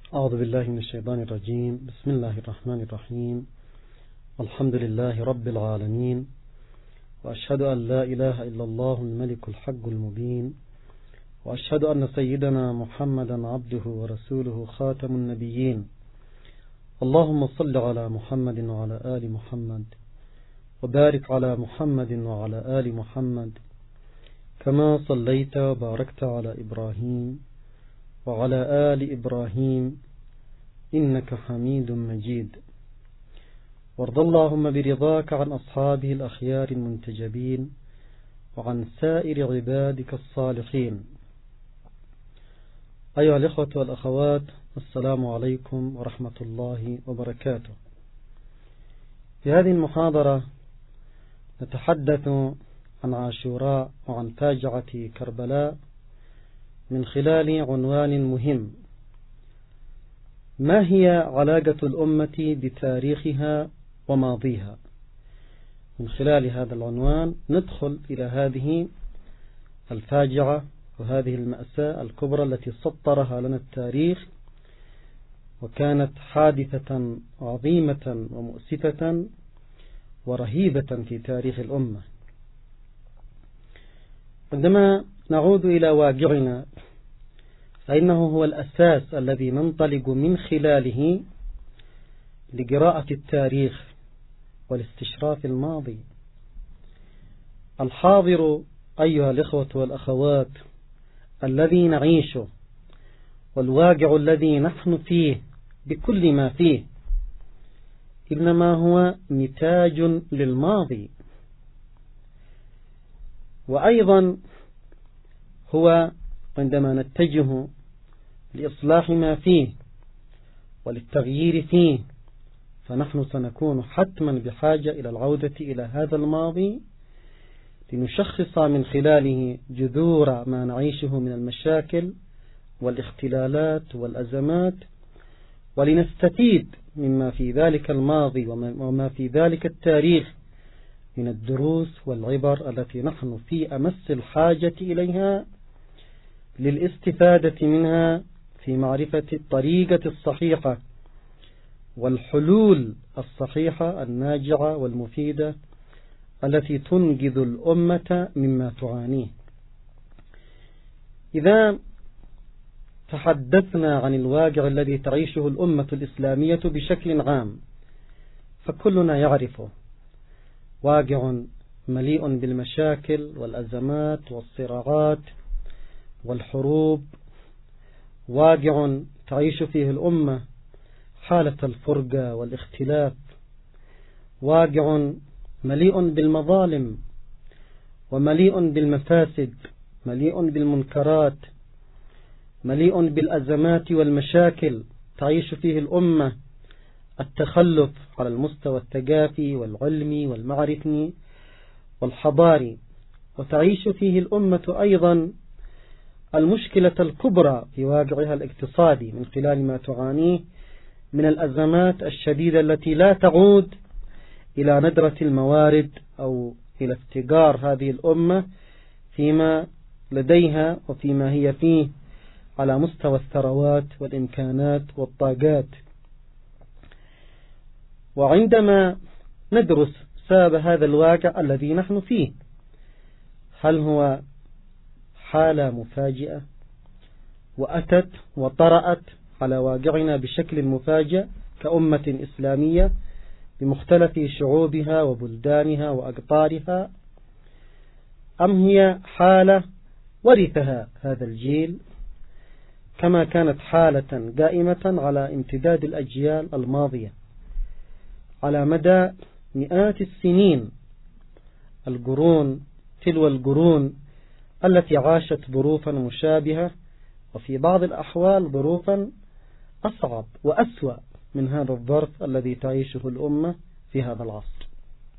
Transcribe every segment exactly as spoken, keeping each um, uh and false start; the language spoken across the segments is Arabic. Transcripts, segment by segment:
أعوذ بالله من الشيطان الرجيم. بسم الله الرحمن الرحيم. الحمد لله رب العالمين، وأشهد أن لا إله إلا الله الملك الحق المبين، وأشهد أن سيدنا محمدا عبده ورسوله خاتم النبيين. اللهم صل على محمد وعلى آل محمد، وبارك على محمد وعلى آل محمد كما صليت وباركت على إبراهيم وعلى آل إبراهيم إنك حميد مجيد. وارض اللهم برضاك عن أصحابه الأخيار المنتجبين وعن سائر عبادك الصالحين. أيها الإخوة والأخوات، السلام عليكم ورحمة الله وبركاته. في هذه المحاضرة نتحدث عن عاشوراء وعن فاجعة كربلاء من خلال عنوان مهم: ما هي علاقة الأمة بتاريخها وماضيها؟ من خلال هذا العنوان ندخل إلى هذه الفاجعة وهذه المأساة الكبرى التي سطرها لنا التاريخ، وكانت حادثة عظيمة ومؤسفة ورهيبة في تاريخ الأمة. عندما نعود إلى واقعنا فإنه هو الأساس الذي ننطلق من خلاله لقراءة التاريخ والاستشراف الماضي. الحاضر أيها الإخوة والأخوات الذي نعيشه، والواقع الذي نحن فيه بكل ما فيه، إنما هو نتاج للماضي، وأيضا هو عندما نتجه لإصلاح ما فيه وللتغيير فيه فنحن سنكون حتما بحاجة إلى العودة إلى هذا الماضي لنشخص من خلاله جذور ما نعيشه من المشاكل والاختلالات والأزمات، ولنستفيد مما في ذلك الماضي وما في ذلك التاريخ من الدروس والعبر التي نحن في أمس الحاجة إليها للاستفادة منها في معرفة الطريقة الصحيحة والحلول الصحيحة الناجعة والمفيدة التي تنقذ الأمة مما تعانيه. إذا تحدثنا عن الواقع الذي تعيشه الأمة الإسلامية بشكل عام فكلنا يعرفه، واقع مليء بالمشاكل والأزمات والصراعات والحروب، واقع تعيش فيه الأمة حالة الفرقة والاختلاف، واقع مليء بالمظالم ومليء بالمفاسد، مليء بالمنكرات، مليء بالأزمات والمشاكل. تعيش فيه الأمة التخلف على المستوى الثقافي والعلمي والمعرفي والحضاري، وتعيش فيه الأمة أيضا المشكلة الكبرى في واقعها الاقتصادي من خلال ما تعانيه من الأزمات الشديدة التي لا تعود إلى ندرة الموارد أو إلى افتقار هذه الأمة فيما لديها وفيما هي فيه على مستوى الثروات والإمكانات والطاقات. وعندما ندرس سبب هذا الواقع الذي نحن فيه، هل هو حالة مفاجئة وأتت وطرأت على واقعنا بشكل مفاجئ كأمة إسلامية بمختلف شعوبها وبلدانها وأقطارها، أم هي حالة ورثها هذا الجيل كما كانت حالة قائمة على امتداد الأجيال الماضية على مدى مئات السنين، القرون تلو القرون التي عاشت ظروفا مشابهة، وفي بعض الأحوال ظروفا أصعب وأسوأ من هذا الظرف الذي تعيشه الأمة في هذا العصر.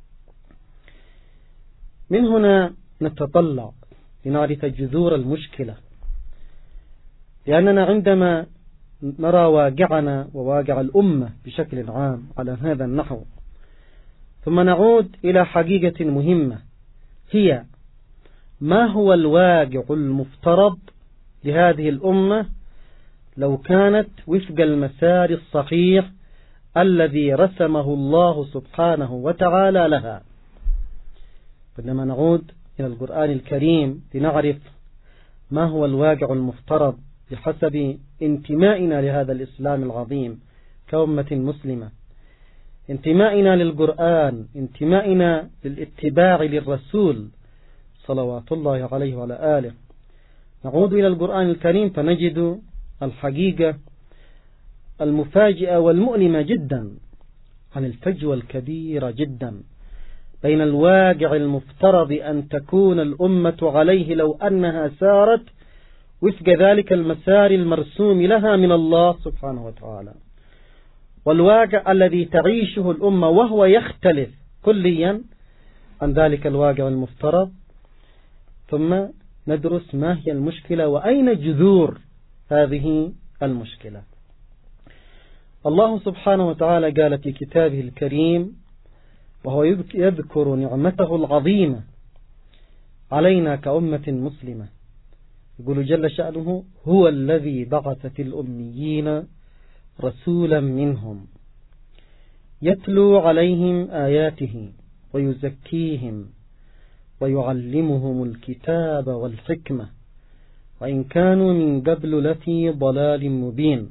من هنا نتطلع لنعرف جذور المشكلة، لأننا عندما نرى واقعنا وواقع الأمة بشكل عام على هذا النحو ثم نعود إلى حقيقة مهمة، هي ما هو الواقع المفترض لهذه الأمة لو كانت وفق المسار الصحيح الذي رسمه الله سبحانه وتعالى لها. عندما نعود إلى القرآن الكريم لنعرف ما هو الواقع المفترض بحسب انتمائنا لهذا الإسلام العظيم كأمة مسلمة، انتمائنا للقرآن، انتمائنا للاتباع للرسول صلوات الله عليه وعلى آله. نعود إلى القرآن الكريم فنجد الحقيقة المفاجئة والمؤلمة جدا عن الفجوة الكبيرة جدا بين الواقع المفترض أن تكون الأمة عليه لو أنها سارت وفق ذلك المسار المرسوم لها من الله سبحانه وتعالى، والواقع الذي تعيشه الأمة وهو يختلف كليا عن ذلك الواقع المفترض. ثم ندرس ما هي المشكلة وأين جذور هذه المشكلة. الله سبحانه وتعالى قال في كتابه الكريم وهو يذكر نعمته العظيمة علينا كأمة مسلمة، يقول جل شأنه: هو الذي بعث في الأميين رسولا منهم يتلو عليهم آياته ويزكيهم ويعلمهم الكتاب والحكمة وإن كانوا من قبل لفي ضلال مبين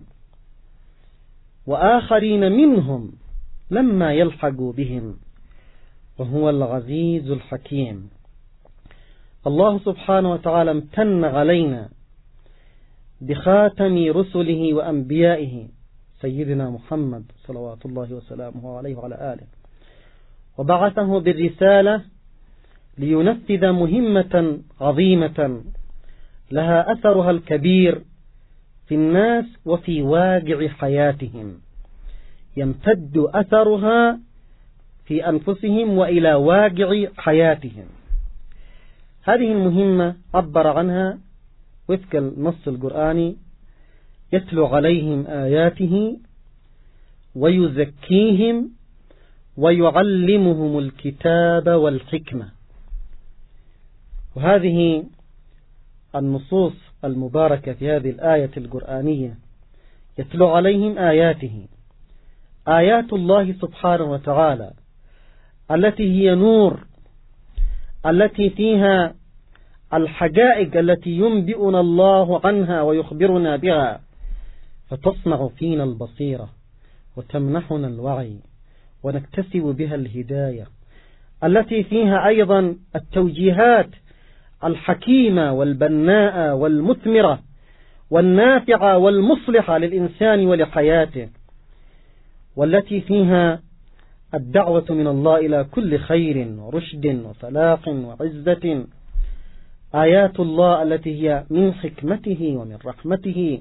وآخرين منهم لما يلحقوا بهم وهو العزيز الحكيم. الله سبحانه وتعالى امتن علينا بخاتم رسله وأنبيائه سيدنا محمد صلوات الله وسلامه عليه وعلى آله، وبعثه بالرسالة لينفذ مهمة عظيمة لها أثرها الكبير في الناس وفي واقع حياتهم، يمتد أثرها في أنفسهم وإلى واقع حياتهم. هذه المهمة عبر عنها وفق النص القرآني: يتلو عليهم آياته ويزكيهم ويعلمهم الكتاب والحكمة. وهذه النصوص المباركة في هذه الآية القرآنية: يتلو عليهم آياته، آيات الله سبحانه وتعالى التي هي نور، التي فيها الحقائق التي ينبئنا الله عنها ويخبرنا بها، فتصنع فينا البصيرة وتمنحنا الوعي ونكتسب بها الهداية، التي فيها أيضا التوجيهات الحكيمة والبناءة والمثمرة والنافعة والمصلحة للإنسان ولحياته، والتي فيها الدعوة من الله إلى كل خير ورشد وفلاح وعزة. آيات الله التي هي من حكمته ومن رحمته،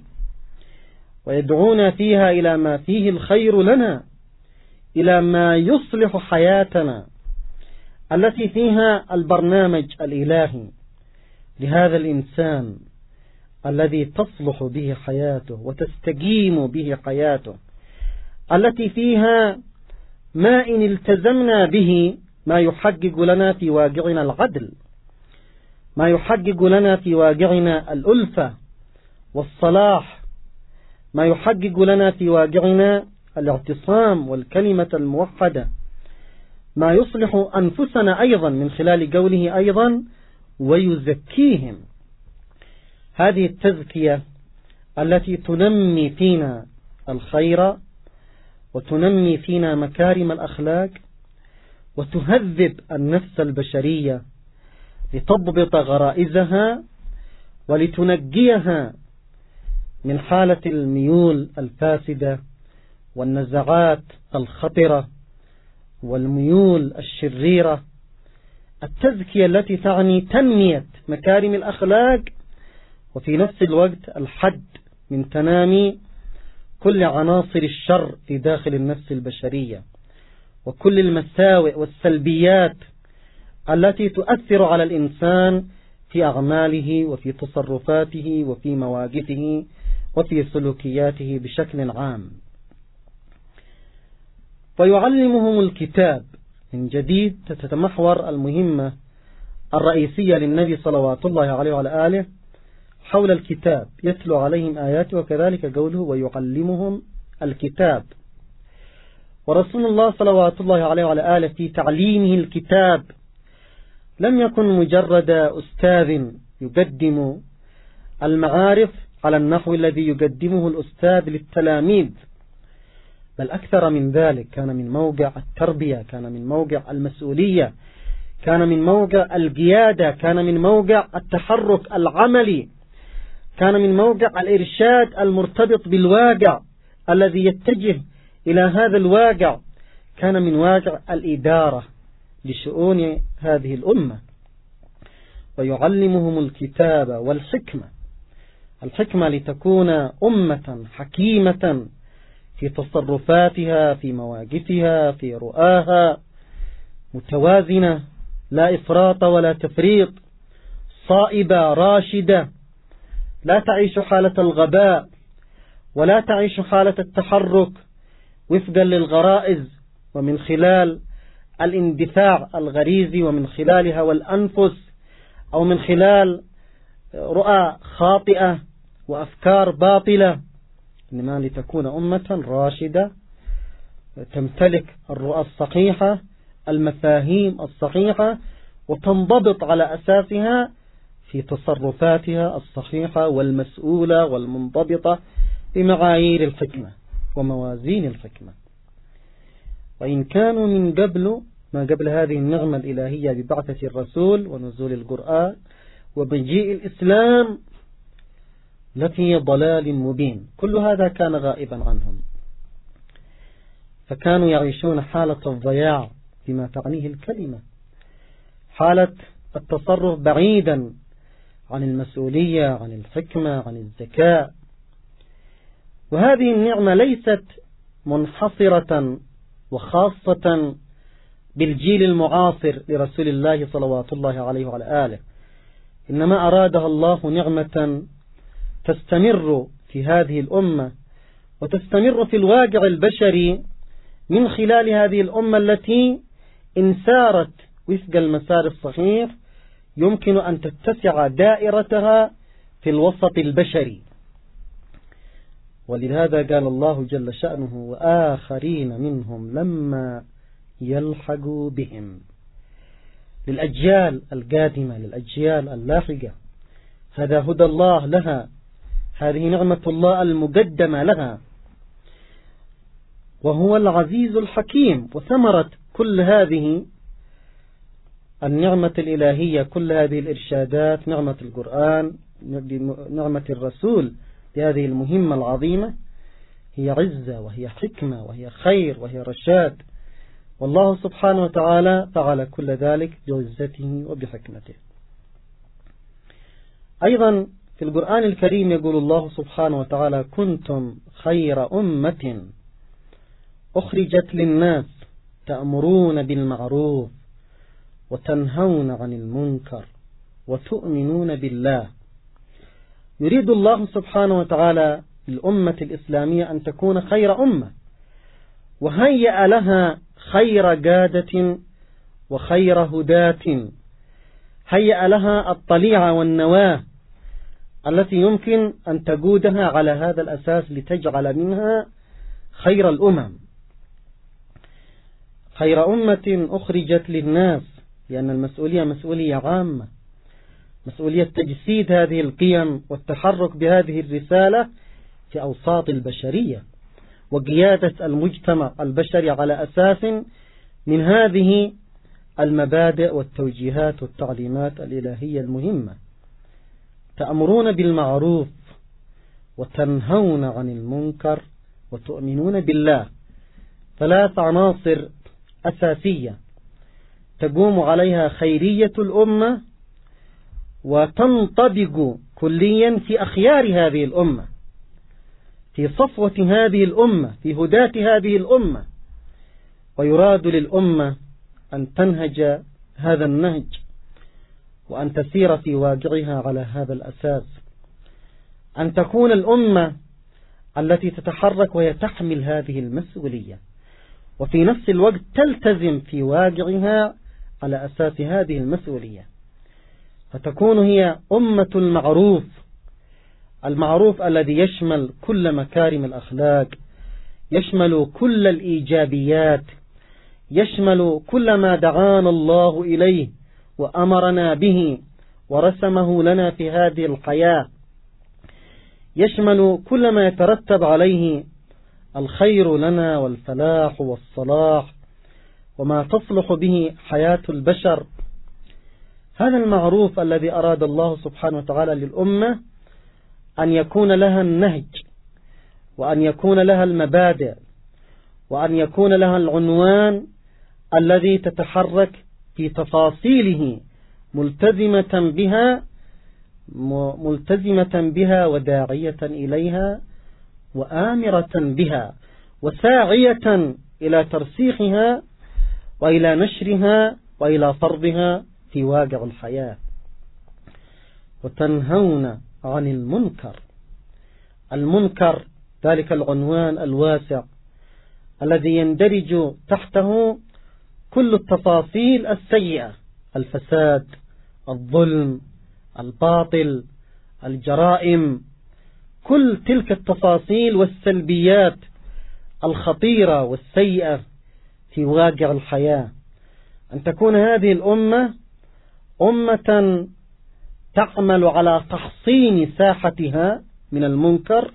ويدعونا فيها إلى ما فيه الخير لنا، إلى ما يصلح حياتنا، التي فيها البرنامج الإلهي لهذا الإنسان الذي تصلح به حياته وتستقيم به حياته، التي فيها ما إن التزمنا به ما يحقق لنا في واقعنا العدل، ما يحقق لنا في واقعنا الألفة والصلاح، ما يحقق لنا في واقعنا الاعتصام والكلمة الموحدة، ما يصلح أنفسنا أيضا من خلال قوله أيضا ويزكيهم. هذه التزكية التي تنمي فينا الخير وتنمي فينا مكارم الأخلاق وتهذب النفس البشرية لتضبط غرائزها ولتنجيها من حالة الميول الفاسدة والنزعات الخطرة والميول الشريرة. التزكية التي تعني تنمية مكارم الأخلاق وفي نفس الوقت الحد من تنامي كل عناصر الشر في داخل النفس البشرية وكل المساوئ والسلبيات التي تؤثر على الإنسان في أعماله وفي تصرفاته وفي مواقفه وفي سلوكياته بشكل عام. ويعلمهم الكتاب. من جديد تتمحور المهمة الرئيسية للنبي صلوات الله عليه وعلى آله حول الكتاب يتلو عليهم آياته، وكذلك قوله ويعلمهم الكتاب. ورسول الله صلوات الله عليه وعلى آله في تعليمه الكتاب لم يكن مجرد أستاذ يقدم المعارف على النحو الذي يقدمه الأستاذ للتلاميذ، بل أكثر من ذلك، كان من موقع التربية، كان من موقع المسؤولية، كان من موقع القيادة، كان من موقع التحرك العملي، كان من موقع الإرشاد المرتبط بالواقع الذي يتجه إلى هذا الواقع، كان من واقع الإدارة لشؤون هذه الأمة. ويعلمهم الكتاب والحكمة، الحكمة لتكون أمة حكيمة في تصرفاتها، في مواقفها، في رؤاها، متوازنة، لا إفراط ولا تفريط، صائبة راشدة، لا تعيش حالة الغباء ولا تعيش حالة التحرك وفقا للغرائز ومن خلال الاندفاع الغريزي ومن خلال هوى الأنفس أو من خلال رؤى خاطئة وأفكار باطلة، إنما لتكون أمة راشدة تمتلك الرؤى الصحيحة، المفاهيم الصحيحة، وتنضبط على أساسها في تصرفاتها الصحيحة والمسؤولة والمنضبطة بمعايير الحكمة وموازين الحكمة. وإن كانوا من قبل ما قبل هذه النعمة الإلهية ببعثة الرسول ونزول القرآن ومجيء الإسلام لفي ضلال مبين، كل هذا كان غائبا عنهم، فكانوا يعيشون حالة الضياع بما تعنيه الكلمة، حالة التصرف بعيدا عن المسؤولية، عن الحكمة، عن الذكاء. وهذه النعمة ليست منحصرة وخاصة بالجيل المعاصر لرسول الله صلوات الله عليه وعلى آله، إنما أرادها الله نعمة تستمر في هذه الأمة وتستمر في الواقع البشري من خلال هذه الأمة التي إن سارت وفق المسار الصحيح يمكن أن تتسع دائرتها في الوسط البشري. ولهذا قال الله جل شأنه وآخرين منهم لما يلحقوا بهم، للأجيال القادمة، للأجيال اللاحقة. هذا هدى الله لها، هذه نعمة الله المقدمة لها، وهو العزيز الحكيم. وثمرة كل هذه النعمة الإلهية، كل هذه الإرشادات، نعمة القرآن، نعمة الرسول بهذه المهمة العظيمة، هي عزة وهي حكمة وهي خير وهي رشاد. والله سبحانه وتعالى فعل كل ذلك بعزته وبحكمته. أيضا في القرآن الكريم يقول الله سبحانه وتعالى كنتم خير أمة أخرجت للناس تأمرون بالمعروف وتنهون عن المنكر وتؤمنون بالله. يريد الله سبحانه وتعالى الأمة الإسلامية أن تكون خير أمة، وهيأ لها خير قادة وخير هداة، هيأ لها الطليعة والنواة التي يمكن أن تقودها على هذا الأساس لتجعل منها خير الأمم. خير أمة أخرجت للناس، لأن المسؤولية مسؤولية عامة، مسؤولية تجسيد هذه القيم والتحرك بهذه الرسالة في أوساط البشرية، وقيادة المجتمع البشري على أساس من هذه المبادئ والتوجيهات والتعليمات الإلهية المهمة. تأمرون بالمعروف وتنهون عن المنكر وتؤمنون بالله، ثلاث عناصر أساسية تقوم عليها خيرية الأمة وتنطبق كليا في أخيار هذه الأمة، في صفوة هذه الأمة، في هداة هذه الأمة. ويراد للأمة أن تنهج هذا النهج وأن تسير في واقعها على هذا الأساس، أن تكون الأمة التي تتحرك وهي تحمل هذه المسؤولية، وفي نفس الوقت تلتزم في واقعها على أساس هذه المسؤولية، فتكون هي أمة المعروف المعروف الذي يشمل كل مكارم الأخلاق، يشمل كل الإيجابيات، يشمل كل ما دعانا الله إليه وأمرنا به ورسمه لنا في هذه الحياة، يشمل كل ما يترتب عليه الخير لنا والفلاح والصلاح وما تصلح به حياة البشر. هذا المعروف الذي أراد الله سبحانه وتعالى للأمة أن يكون لها النهج، وأن يكون لها المبادئ، وأن يكون لها العنوان الذي تتحرك في تفاصيله ملتزمة بها ملتزمة بها وداعية إليها وآمرة بها وساعية إلى ترسيخها وإلى نشرها وإلى فرضها في واقع الحياة. وتنهون عن المنكر. المنكر ذلك العنوان الواسع الذي يندرج تحته كل التفاصيل السيئة: الفساد، الظلم، الباطل، الجرائم، كل تلك التفاصيل والسلبيات الخطيرة والسيئة في واقع الحياة. أن تكون هذه الأمة أمة تعمل على تحصين ساحتها من المنكر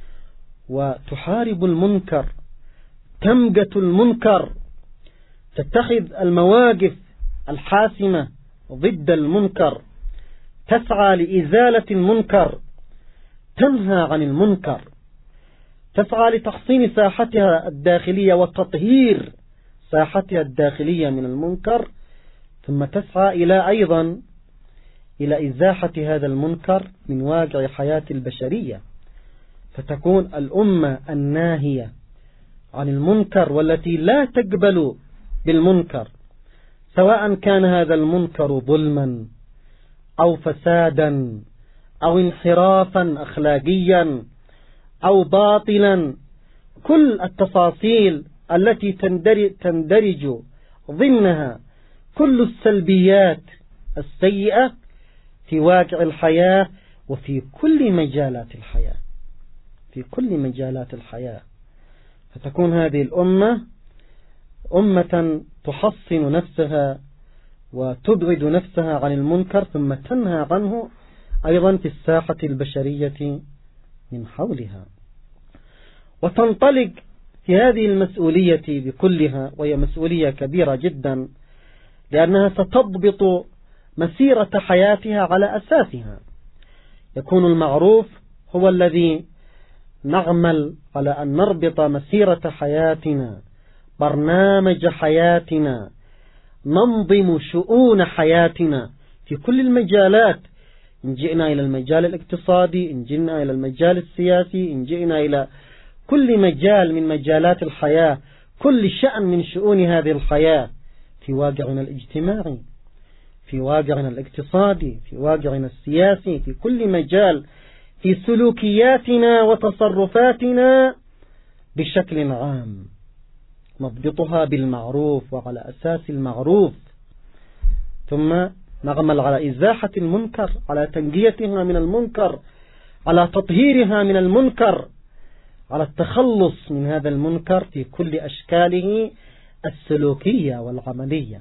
وتحارب المنكر، تمقت المنكر، تتخذ المواقف الحاسمة ضد المنكر، تسعى لإزالة المنكر، تنهى عن المنكر، تسعى لتحصين ساحتها الداخلية وتطهير ساحتها الداخلية من المنكر، ثم تسعى إلى أيضا إلى إزاحة هذا المنكر من واقع حياة البشرية، فتكون الأمة الناهية عن المنكر والتي لا تقبل بالمنكر، سواء كان هذا المنكر ظلما أو فسادا أو انحرافا أخلاقيا أو باطلا. كل التفاصيل التي تندرج ضمنها كل السلبيات السيئة في واقع الحياة وفي كل مجالات الحياة في كل مجالات الحياة فتكون هذه الأمة أمة تحصن نفسها وتبعد نفسها عن المنكر ثم تنهى عنه أيضا في الساحة البشرية من حولها، وتنطلق في هذه المسؤولية بكلها، وهي مسؤولية كبيرة جدا لأنها ستضبط مسيرة حياتها على أساسها. يكون المعروف هو الذي نعمل على أن نربط مسيرة حياتنا، برنامج حياتنا، ننظم شؤون حياتنا في كل المجالات، إن جئنا إلى المجال الاقتصادي، إن جئنا إلى المجال السياسي، إن جئنا إلى كل مجال من مجالات الحياة، كل شأن من شؤون هذه الحياة، في واقعنا الاجتماعي، في واقعنا الاقتصادي، في واقعنا السياسي، في كل مجال، في سلوكياتنا وتصرفاتنا بشكل عام، نضبطها بالمعروف وعلى أساس المعروف، ثم نعمل على إزاحة المنكر، على تنقيتها من المنكر، على تطهيرها من المنكر، على التخلص من هذا المنكر في كل أشكاله السلوكية والعملية.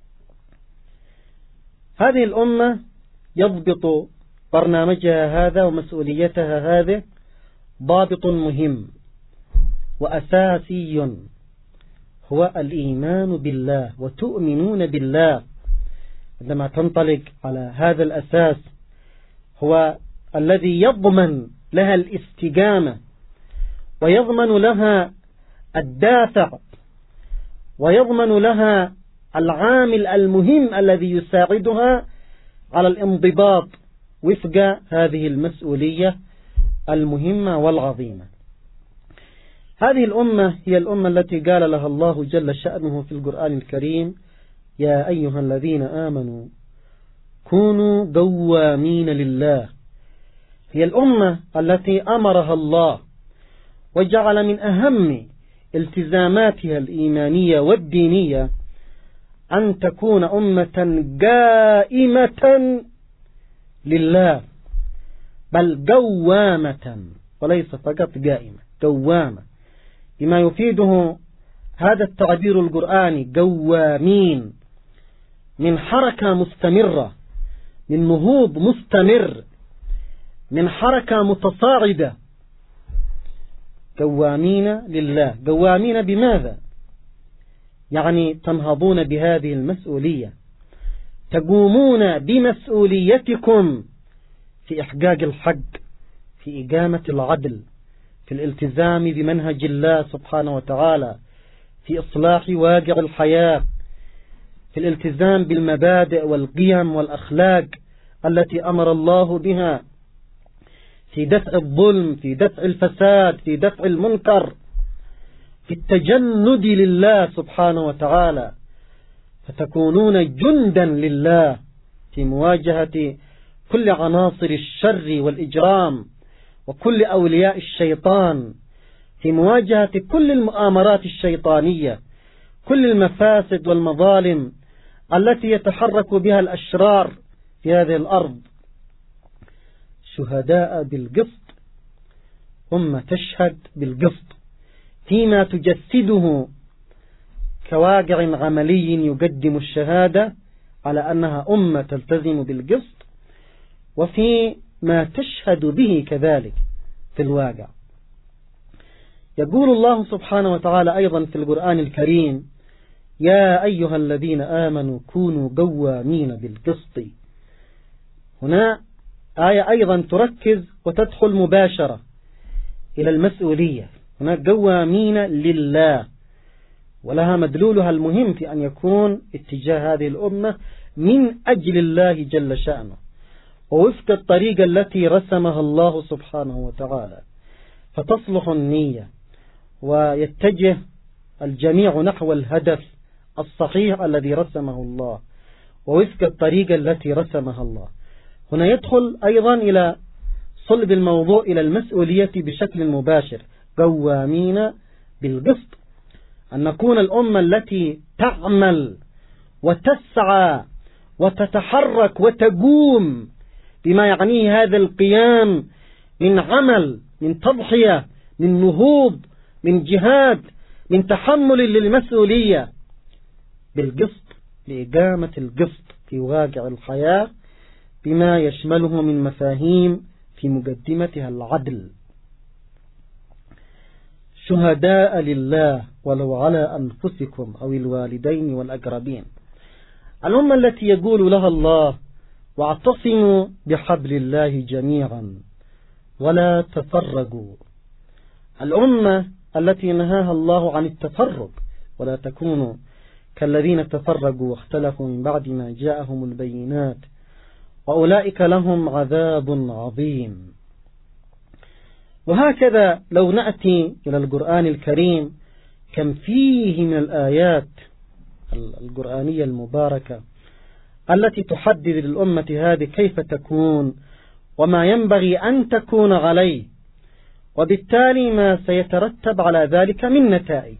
هذه الأمة يضبط برنامجها هذا ومسؤوليتها هذه ضابط مهم وأساسي، هو الإيمان بالله وتؤمنون بالله. عندما تنطلق على هذا الأساس هو الذي يضمن لها الاستقامة ويضمن لها الدافع ويضمن لها العامل المهم الذي يساعدها على الانضباط وفق هذه المسؤولية المهمة والعظيمة. هذه الأمة هي الأمة التي قال لها الله جل شأنه في القرآن الكريم: يا أيها الذين آمنوا كونوا قوامين لله. هي الأمة التي أمرها الله وجعل من أهم التزاماتها الإيمانية والدينية أن تكون أمة قائمة لله، بل قوامة وليس فقط قائمة، قوامة، بما يفيده هذا التعبير القرآني قوامين، من حركة مستمرة، من نهوض مستمر، من حركة متصاعدة. قوامين لله. قوامين بماذا؟ يعني تنهضون بهذه المسؤولية، تقومون بمسؤوليتكم في إحقاق الحق، في إقامة العدل، في الالتزام بمنهج الله سبحانه وتعالى، في إصلاح واقع الحياة، في الالتزام بالمبادئ والقيم والأخلاق التي أمر الله بها، في دفع الظلم، في دفع الفساد، في دفع المنكر، في التجند لله سبحانه وتعالى، فتكونون جندا لله في مواجهة كل عناصر الشر والإجرام وكل أولياء الشيطان، في مواجهة كل المؤامرات الشيطانية، كل المفاسد والمظالم التي يتحرك بها الأشرار في هذه الأرض. شهداء بالقسط، أمة تشهد بالقسط فيما تجسده كواقع عملي يقدم الشهادة على أنها أمة تلتزم بالقسط، وفي ما تشهد به كذلك في الواقع. يقول الله سبحانه وتعالى أيضا في القرآن الكريم: يا أيها الذين آمنوا كونوا قوامين بالقسط. هنا آية أيضا تركز وتدخل مباشرة إلى المسؤولية. هنا قوامين لله، ولها مدلولها المهم في أن يكون اتجاه هذه الأمة من أجل الله جل شأنه، ووفق الطريقة التي رسمها الله سبحانه وتعالى، فتصلح النية ويتجه الجميع نحو الهدف الصحيح الذي رسمه الله، ووفق الطريقة التي رسمها الله. هنا يدخل أيضا إلى صلب الموضوع إلى المسؤولية بشكل مباشر، قوامين بالقسط، أن نكون الأمة التي تعمل وتسعى وتتحرك وتقوم بما يعنيه هذا القيام من عمل، من تضحية، من نهوض، من جهاد، من تحمل للمسؤولية بالقسط، لإقامة القسط في واقع الحياة بما يشمله من مفاهيم في مقدمتها العدل. شهداء لله ولو على أنفسكم أو الوالدين والأقربين. الأمة التي يقول لها الله: واعتصموا بحبل الله جميعا ولا تفرقوا. الأمة التي نهاها الله عن التفرق: ولا تكونوا كالذين تفرقوا واختلفوا من بعد ما جاءهم البينات وأولئك لهم عذاب عظيم. وهكذا لو نأتي إلى القرآن الكريم كم فيه من الآيات القرآنية المباركة التي تحدد للأمة هذه كيف تكون وما ينبغي أن تكون عليه، وبالتالي ما سيترتب على ذلك من نتائج.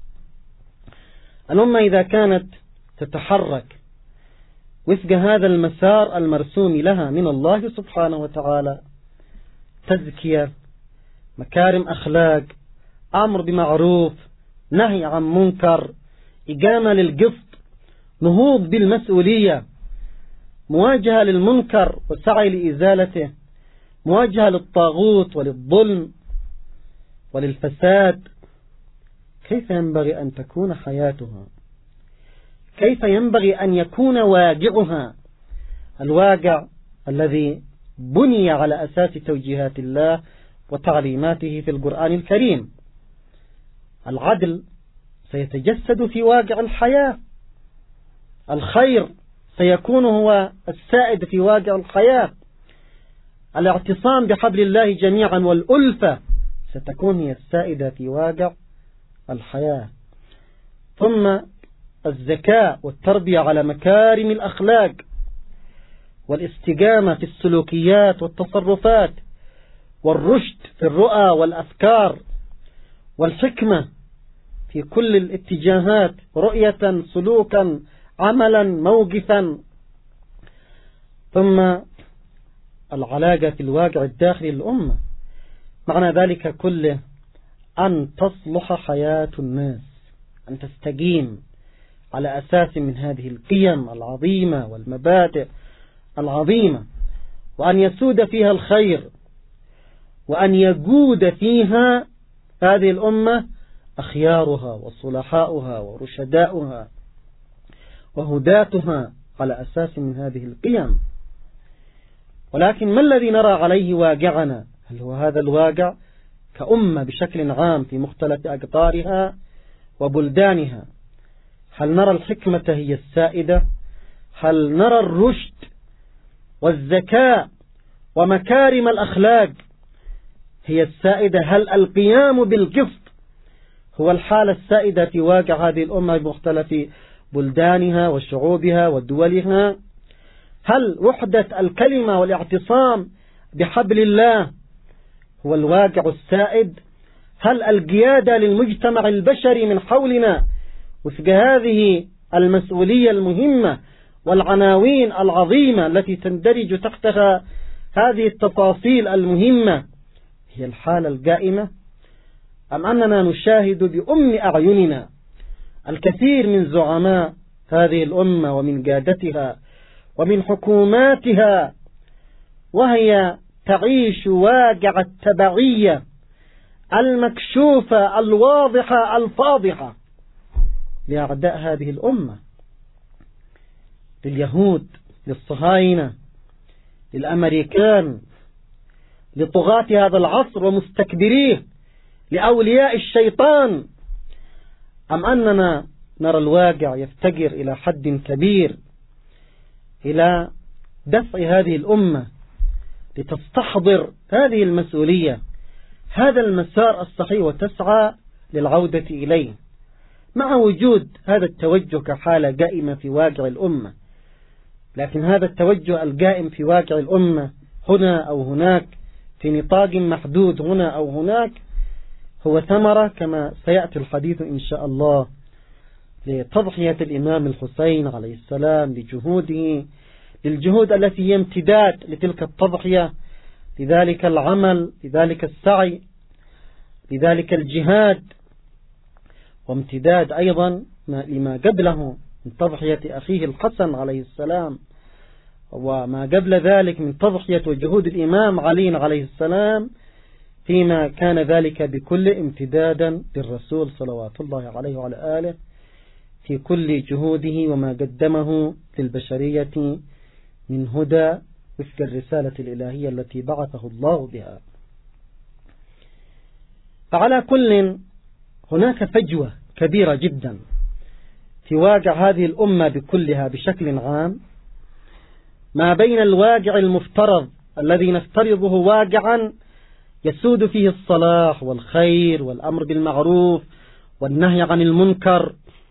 الأمة إذا كانت تتحرك وفق هذا المسار المرسوم لها من الله سبحانه وتعالى: تزكية، مكارم أخلاق، أمر بمعروف، نهي عن منكر، إقامة للقسط، نهوض بالمسؤولية، مواجهة للمنكر والسعي لإزالته، مواجهة للطاغوت وللظلم وللفساد، كيف ينبغي أن تكون حياتها؟ كيف ينبغي أن يكون واقعها؟ الواقع الذي بني على أساس توجيهات الله وتعليماته في القرآن الكريم. العدل سيتجسد في واقع الحياة، الخير سيكون هو السائد في واقع الحياة، الاعتصام بحبل الله جميعا والألفة ستكون هي السائدة في واقع الحياة. ثم الذكاء والتربية على مكارم الأخلاق والاستقامة في السلوكيات والتصرفات والرشد في الرؤى والأفكار والحكمة في كل الاتجاهات، رؤية، سلوكا، عملا، موقفا. ثم العلاقة في الواقع الداخلي للأمة. معنى ذلك كله أن تصلح حياة الناس، أن تستقيم على أساس من هذه القيم العظيمة والمبادئ العظيمة، وأن يسود فيها الخير، وأن يجود فيها هذه الأمة أخيارها وصلحاؤها ورشداؤها وهداتها على أساس من هذه القيم. ولكن ما الذي نرى عليه واقعنا؟ هل هو هذا الواقع كأمة بشكل عام في مختلف أقطارها وبلدانها؟ هل نرى الحكمة هي السائدة؟ هل نرى الرشد والذكاء ومكارم الأخلاق هي السائدة؟ هل القيام بالقسط هو الحالة السائدة في واقع هذه الأمة بمختلف بلدانها وشعوبها ودولها؟ هل وحدة الكلمة والاعتصام بحبل الله هو الواقع السائد؟ هل القيادة للمجتمع البشري من حولنا وفق هذه المسؤولية المهمة والعناوين العظيمة التي تندرج تحتها هذه التفاصيل المهمة هي الحالة القائمة؟ أم أننا نشاهد بأم أعيننا الكثير من زعماء هذه الأمة ومن قادتها ومن حكوماتها وهي تعيش واقع التبعية المكشوفة الواضحة الفاضحة لأعداء هذه الأمة، لليهود، للصهاينة، للأمريكان، لطغاة هذا العصر ومستكبريه، لأولياء الشيطان؟ أم أننا نرى الواقع يفتقر إلى حد كبير إلى دفع هذه الأمة لتستحضر هذه المسؤولية، هذا المسار الصحيح، وتسعى للعودة إليه، مع وجود هذا التوجه كحالة قائمة في واقع الأمة. لكن هذا التوجه القائم في واقع الأمة هنا أو هناك في نطاق محدود هنا أو هناك هو ثمرة كما سيأتي الحديث إن شاء الله لتضحية الإمام الحسين عليه السلام، لجهوده، للجهود التي هي امتداد لتلك التضحية، لذلك العمل، لذلك السعي، لذلك الجهاد، وامتداد أيضا لما قبله من تضحية أخيه الحسن عليه السلام، وما قبل ذلك من تضحية وجهود الإمام علي عليه السلام، فيما كان ذلك بكل امتدادا للرسول صلوات الله عليه وعلى آله في كل جهوده وما قدمه للبشرية من هدى وفق الرسالة الإلهية التي بعثه الله بها. فعلى كل هناك فجوة كبيرة جدا في واقع هذه الأمة بكلها بشكل عام ما بين الواقع المفترض الذي نفترضه واقعا يسود فيه الصلاح والخير والأمر بالمعروف والنهي عن المنكر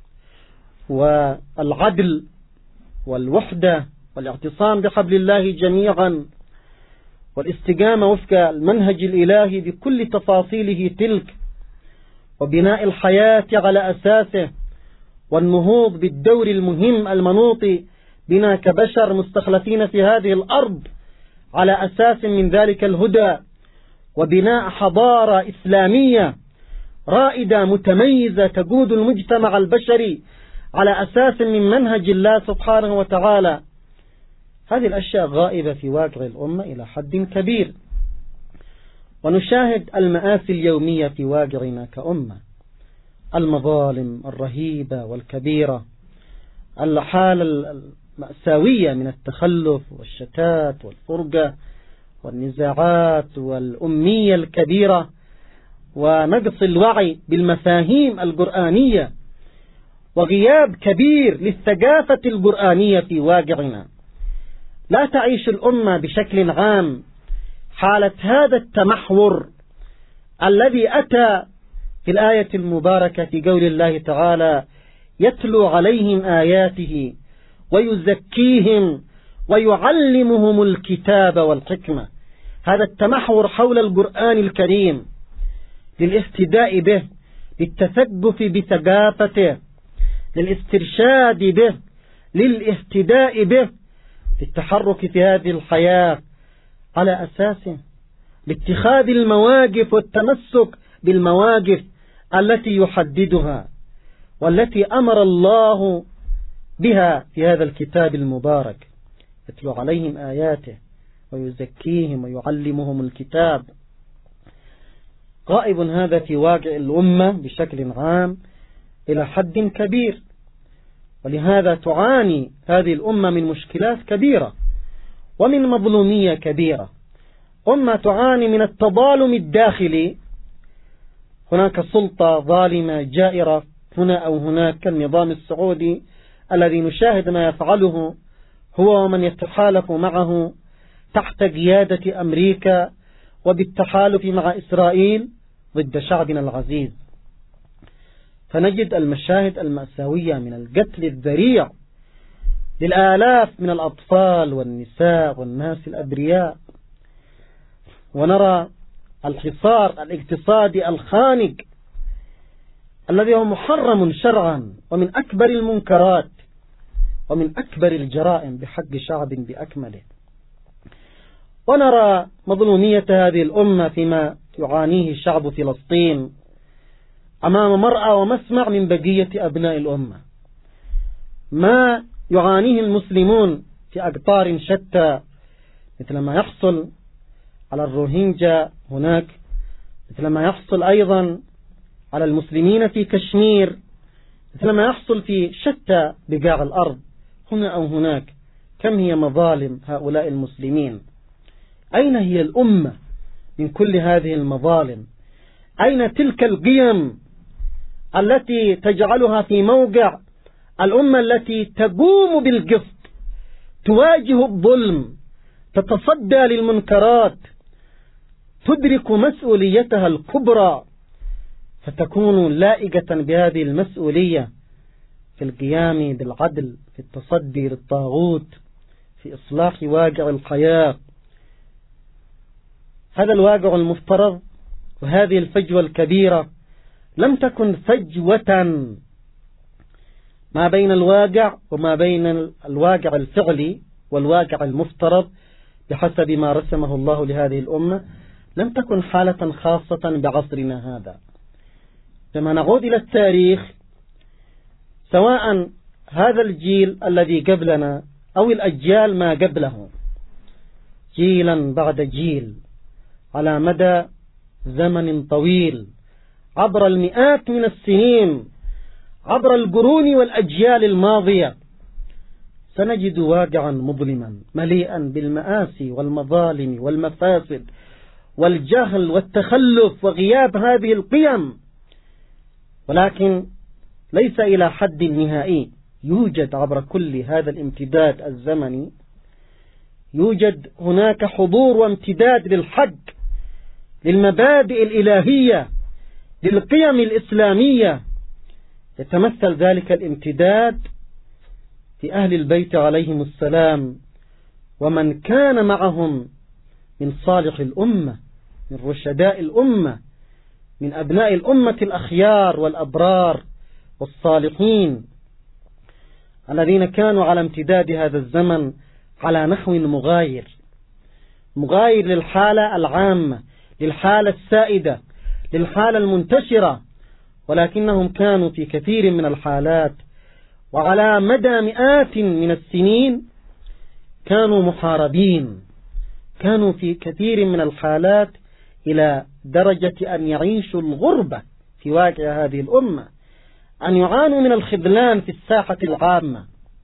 والعدل والوحدة والاعتصام بحبل الله جميعا والاستقامة وفق المنهج الإلهي بكل تفاصيله تلك، وبناء الحياة على أساسه، والنهوض بالدور المهم المنوط بنا كبشر مستخلفين في هذه الأرض على أساس من ذلك الهدى، وبناء حضارة إسلامية رائدة متميزة تقود المجتمع البشري على أساس من منهج الله سبحانه وتعالى. هذه الأشياء غائبة في واقع الأمة إلى حد كبير، ونشاهد المآسي اليومية في واقعنا كأمة، المظالم الرهيبة والكبيرة، الحالة المأساوية من التخلف والشتات والفرقة والنزاعات والأمية الكبيرة ونقص الوعي بالمفاهيم القرآنية وغياب كبير للثقافة القرآنية في واقعنا. لا تعيش الأمة بشكل عام حالة هذا التمحور الذي أتى في الآية المباركة في قول الله تعالى: يتلو عليهم آياته ويزكيهم ويعلمهم الكتاب والحكمة. هذا التمحور حول القرآن الكريم للاهتداء به، للتثقف بثقافته، للاسترشاد به، للاهتداء به، للتحرك في هذه الحياة على أساسه لاتخاذ المواقف والتمسك بالمواقف التي يحددها والتي أمر الله بها في هذا الكتاب المبارك، يتلو عليهم آياته ويزكيهم ويعلمهم الكتاب. غائب هذا في واقع الأمة بشكل عام إلى حد كبير، ولهذا تعاني هذه الأمة من مشكلات كبيرة ومن مظلومية كبيرة. أمة تعاني من التظالم الداخلي، هناك سلطة ظالمة جائرة هنا أو هناك كالنظام السعودي الذي نشاهد ما يفعله هو ومن يتحالف معه تحت قيادة أمريكا وبالتحالف مع إسرائيل ضد شعبنا العزيز. فنجد المشاهد المأساوية من القتل الذريع للآلاف من الأطفال والنساء والناس الأبرياء، ونرى الحصار الاقتصادي الخانق الذي هو محرم شرعا ومن أكبر المنكرات ومن أكبر الجرائم بحق شعب بأكمله. ونرى مظلومية هذه الأمة فيما يعانيه شعب فلسطين أمام مرأى ومسمع من بقية أبناء الأمة، ما يعانيه المسلمون في أقطار شتى مثل ما يحصل على الروهينجا هناك، مثل ما يحصل أيضا على المسلمين في كشمير، مثل ما يحصل في شتى بقاع الأرض هنا أو هناك. كم هي مظالم هؤلاء المسلمين؟ أين هي الأمة من كل هذه المظالم؟ أين تلك القيم التي تجعلها في موقع الأمة التي تقوم بالقسط، تواجه الظلم، تتصدى للمنكرات، تدرك مسؤوليتها الكبرى، فتكون لائقة بهذه المسؤولية في القيام بالعدل، في التصدي للطاغوت، في إصلاح واقع الحياة. هذا الواقع المفترض، وهذه الفجوة الكبيرة لم تكن فجوة ما بين الواقع وما بين الواقع الفعلي والواقع المفترض بحسب ما رسمه الله لهذه الأمة، لم تكن حالة خاصة بعصرنا هذا. لما نعود إلى التاريخ، سواء هذا الجيل الذي قبلنا أو الأجيال ما قبله، جيلا بعد جيل على مدى زمن طويل عبر المئات من السنين، عبر القرون والأجيال الماضية، سنجد واقعا مظلما مليئا بالمآسي والمظالم والمفاسد والجهل والتخلف وغياب هذه القيم. ولكن ليس إلى حد نهائي، يوجد عبر كل هذا الامتداد الزمني يوجد هناك حضور وامتداد للحق، للمبادئ الإلهية، للقيم الإسلامية. يتمثل ذلك الامتداد في أهل البيت عليهم السلام ومن كان معهم من صالح الأمة، من رشداء الأمة، من أبناء الأمة الأخيار والأبرار والصالحين، الذين كانوا على امتداد هذا الزمن على نحو مغاير، مغاير للحالة العامة، للحالة السائدة، للحالة المنتشرة، ولكنهم كانوا في كثير من الحالات وعلى مدى مئات من السنين كانوا محاربين، كانوا في كثير من الحالات إلى درجة أن يعيشوا الغربة في واقع هذه الأمة، أن يعانوا من الخذلان في الساحة العامة.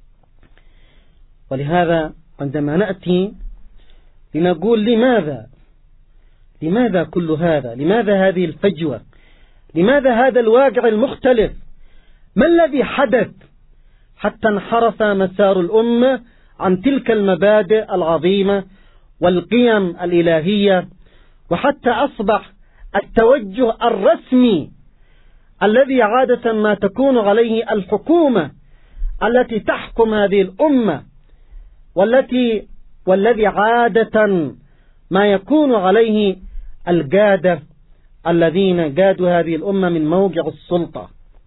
ولهذا عندما نأتي لنقول لماذا لماذا كل هذا؟ لماذا هذه الفجوة؟ لماذا هذا الواقع المختلف؟ ما الذي حدث حتى انحرف مسار الأمة عن تلك المبادئ العظيمة والقيم الإلهية، وحتى أصبح التوجه الرسمي الذي عادة ما تكون عليه الحكومة التي تحكم هذه الأمة، والتي والذي عادة ما يكون عليه القادة الذين قادوا هذه الأمة من موقع السلطة.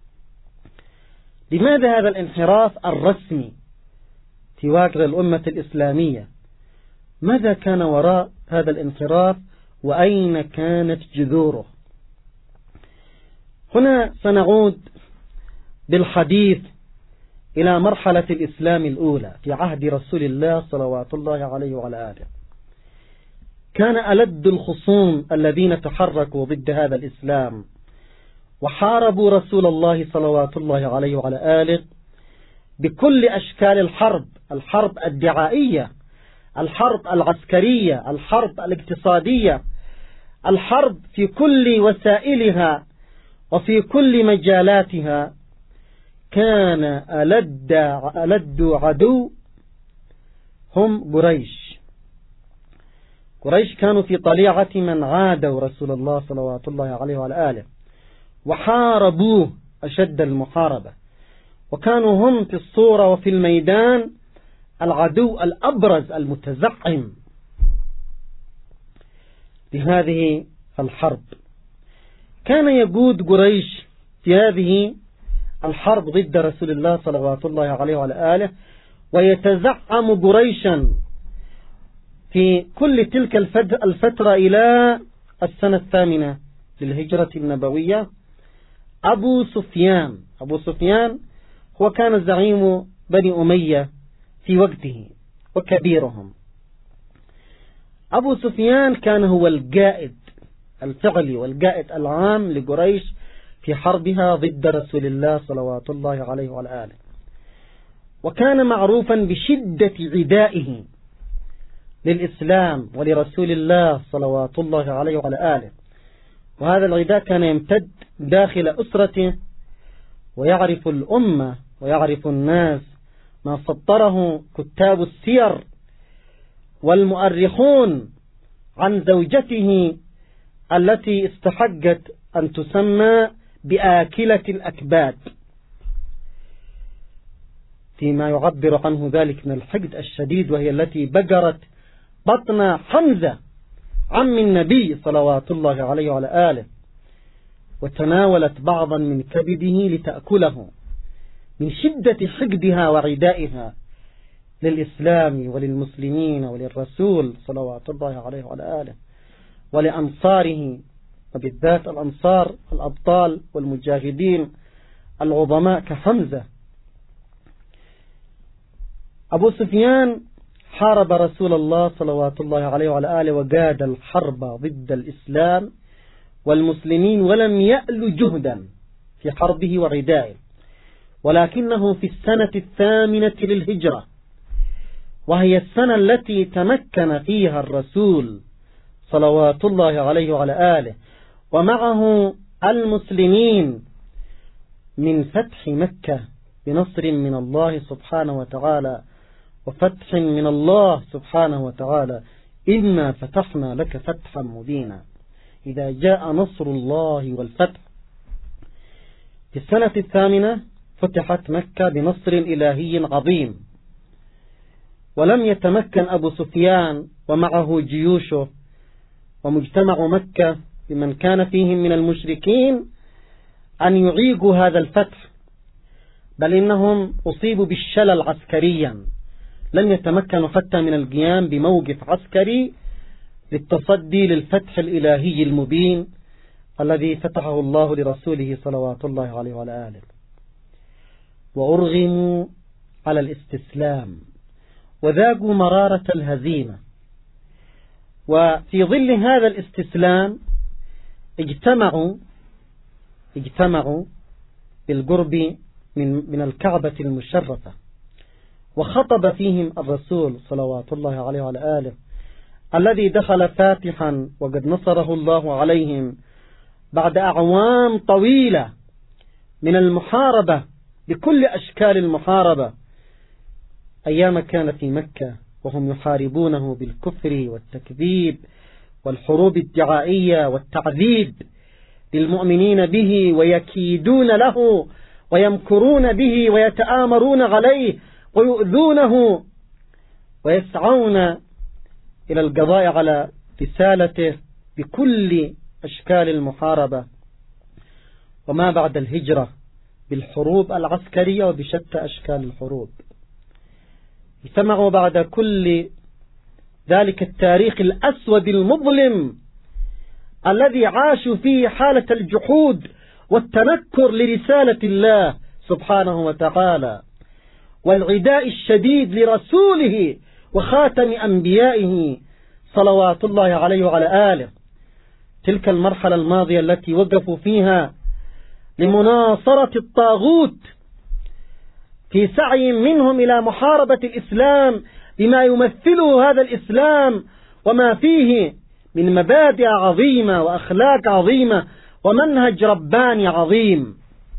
لماذا هذا الانحراف الرسمي في واقع الأمة الإسلامية؟ ماذا كان وراء هذا الانحراف وأين كانت جذوره؟ هنا سنعود بالحديث إلى مرحلة الإسلام الأولى في عهد رسول الله صلوات الله عليه وعلى آله. كان ألد الخصوم الذين تحركوا ضد هذا الإسلام وحاربوا رسول الله صلوات الله عليه وعلى آله بكل أشكال الحرب، الحرب الدعائية، الحرب العسكرية، الحرب الاقتصادية، الحرب في كل وسائلها وفي كل مجالاتها. كان ألد, ألد عدو هم قريش. قريش كانوا في طليعة من عادوا رسول الله صلوات الله عليه وعلى آله وحاربوه أشد المحاربة، وكانوا هم في الصورة وفي الميدان العدو الأبرز المتزعم بهذه الحرب. كان يقود قريش في هذه الحرب ضد رسول الله صلوات الله عليه وعلى آله، ويتزعم قريشا في كل تلك الفترة إلى السنة الثامنة للهجرة النبوية أبو سفيان. أبو سفيان هو كان زعيم بني أمية في وقته وكبيرهم. أبو سفيان كان هو القائد الفعلي والقائد العام لقريش في حربها ضد رسول الله صلوات الله عليه وعلى آله، وكان معروفا بشدة عدائه للإسلام ولرسول الله صلوات الله عليه وعلى آله. وهذا العداء كان يمتد داخل أسرته، ويعرف الأمة ويعرف الناس ما سطره كتاب السير والمؤرخون عن زوجته التي استحقت أن تسمى بآكلة الأكباد، فيما يعبر عنه ذلك من الحقد الشديد، وهي التي بقرت بطن حمزة عم النبي صلوات الله عليه وعلى آله، وتناولت بعضا من كبده لتأكله من شدة حقدها وعدائها للإسلام وللمسلمين وللرسول صلوات الله عليه وعلى آله ولأنصاره، وبالذات الأنصار الأبطال والمجاهدين العظماء كحمزة. أبو سفيان حارب رسول الله صلوات الله عليه وعلى آله وقاد الحرب ضد الإسلام والمسلمين، ولم يأل جهدا في حربه وعدائه، ولكنه في السنة الثامنة للهجرة، وهي السنة التي تمكن فيها الرسول صلوات الله عليه وعلى آله ومعه المسلمين من فتح مكة بنصر من الله سبحانه وتعالى وفتح من الله سبحانه وتعالى. إنا فتحنا لك فتحا مبينا إذا جاء نصر الله والفتح. في السنة الثامنة فتحت مكة بنصر إلهي عظيم، ولم يتمكن أبو سفيان ومعه جيوشه ومجتمع مكة بمن كان فيهم من المشركين أن يعيقوا هذا الفتح، بل إنهم أصيبوا بالشلل عسكريا، لم يتمكنوا حتى من القيام بموقف عسكري للتصدي للفتح الإلهي المبين الذي فتحه الله لرسوله صلوات الله عليه وعلى آله. وأرغموا على الاستسلام وذاقوا مرارة الهزيمة، وفي ظل هذا الاستسلام اجتمعوا اجتمعوا بالقرب من من الكعبة المشرفة، وخطب فيهم الرسول صلوات الله عليه وعلى آله الذي دخل فاتحا وقد نصره الله عليهم بعد أعوام طويلة من المحاربة بكل أشكال المحاربة، أيام كان في مكة وهم يحاربونه بالكفر والتكذيب والحروب الدعائية والتعذيب للمؤمنين به، ويكيدون له ويمكرون به ويتآمرون عليه ويؤذونه، ويسعون إلى القضاء على رسالته بكل أشكال المحاربة. وما بعد الهجرة بالحروب العسكرية وبشتى أشكال الحروب. اجتمعوا بعد كل ذلك التاريخ الأسود المظلم الذي عاشوا فيه حالة الجحود والتنكر لرسالة الله سبحانه وتعالى والعداء الشديد لرسوله وخاتم أنبيائه صلوات الله عليه وعلى آله. تلك المرحلة الماضية التي وقفوا فيها لمناصرة الطاغوت في سعي منهم إلى محاربة الإسلام بما يمثله هذا الإسلام وما فيه من مبادئ عظيمة وأخلاق عظيمة ومنهج رباني عظيم.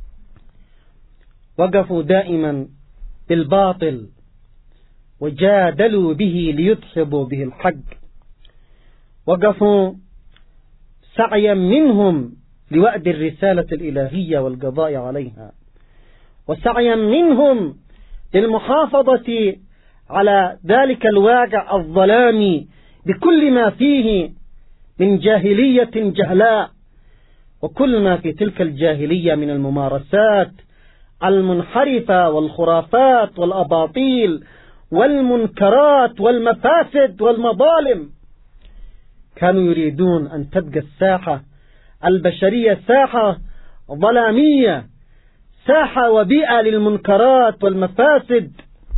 وقفوا دائما بالباطل وجادلوا به ليدحضوا به الحق. وقفوا سعيا منهم لوأد الرسالة الإلهية والقضاء عليها، وسعيا منهم للمحافظة على ذلك الواقع الظلامي بكل ما فيه من جاهلية جهلاء وكل ما في تلك الجاهلية من الممارسات المنحرفة والخرافات والأباطيل والمنكرات والمفاسد والمظالم. كانوا يريدون أن تبقى الساحة البشرية ساحة ظلامية، ساحة وبيئة للمنكرات والمفاسد،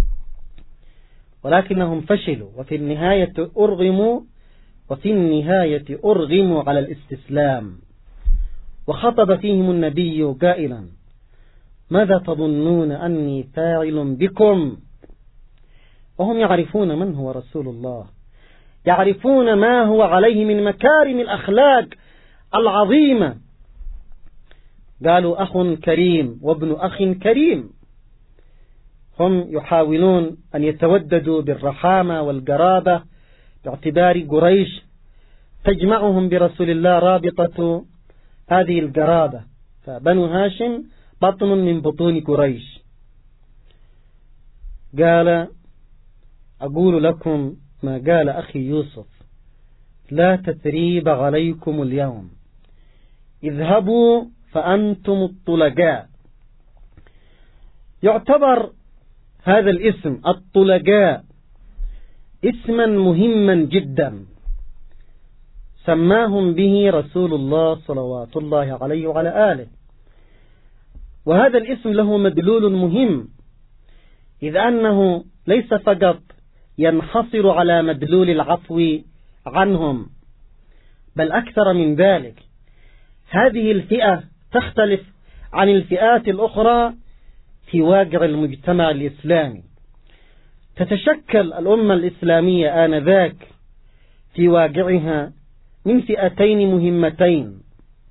ولكنهم فشلوا وفي النهاية أرغموا وفي النهاية أرغموا على الاستسلام. وخطب فيهم النبي قائلا: ماذا تظنون أني فاعل بكم؟ وهم يعرفون من هو رسول الله، يعرفون ما هو عليه من مكارم الأخلاق العظيمة. قالوا: أخ كريم وابن أخ كريم. هم يحاولون أن يتوددوا بالرحامة والقرابة باعتبار قريش تجمعهم برسول الله رابطة هذه القرابة، فبنو هاشم بطن من بطون قريش. قال: أقول لكم ما قال أخي يوسف: لا تثريب عليكم اليوم، اذهبوا فأنتم الطلقاء. يعتبر هذا الاسم الطلقاء اسما مهما جدا سماهم به رسول الله صلوات الله عليه وعلى آله. وهذا الاسم له مدلول مهم، إذ أنه ليس فقط ينحصر على مدلول العفو عنهم، بل أكثر من ذلك. هذه الفئة تختلف عن الفئات الأخرى في واقع المجتمع الإسلامي. تتشكل الأمة الإسلامية آنذاك في واقعها من فئتين مهمتين،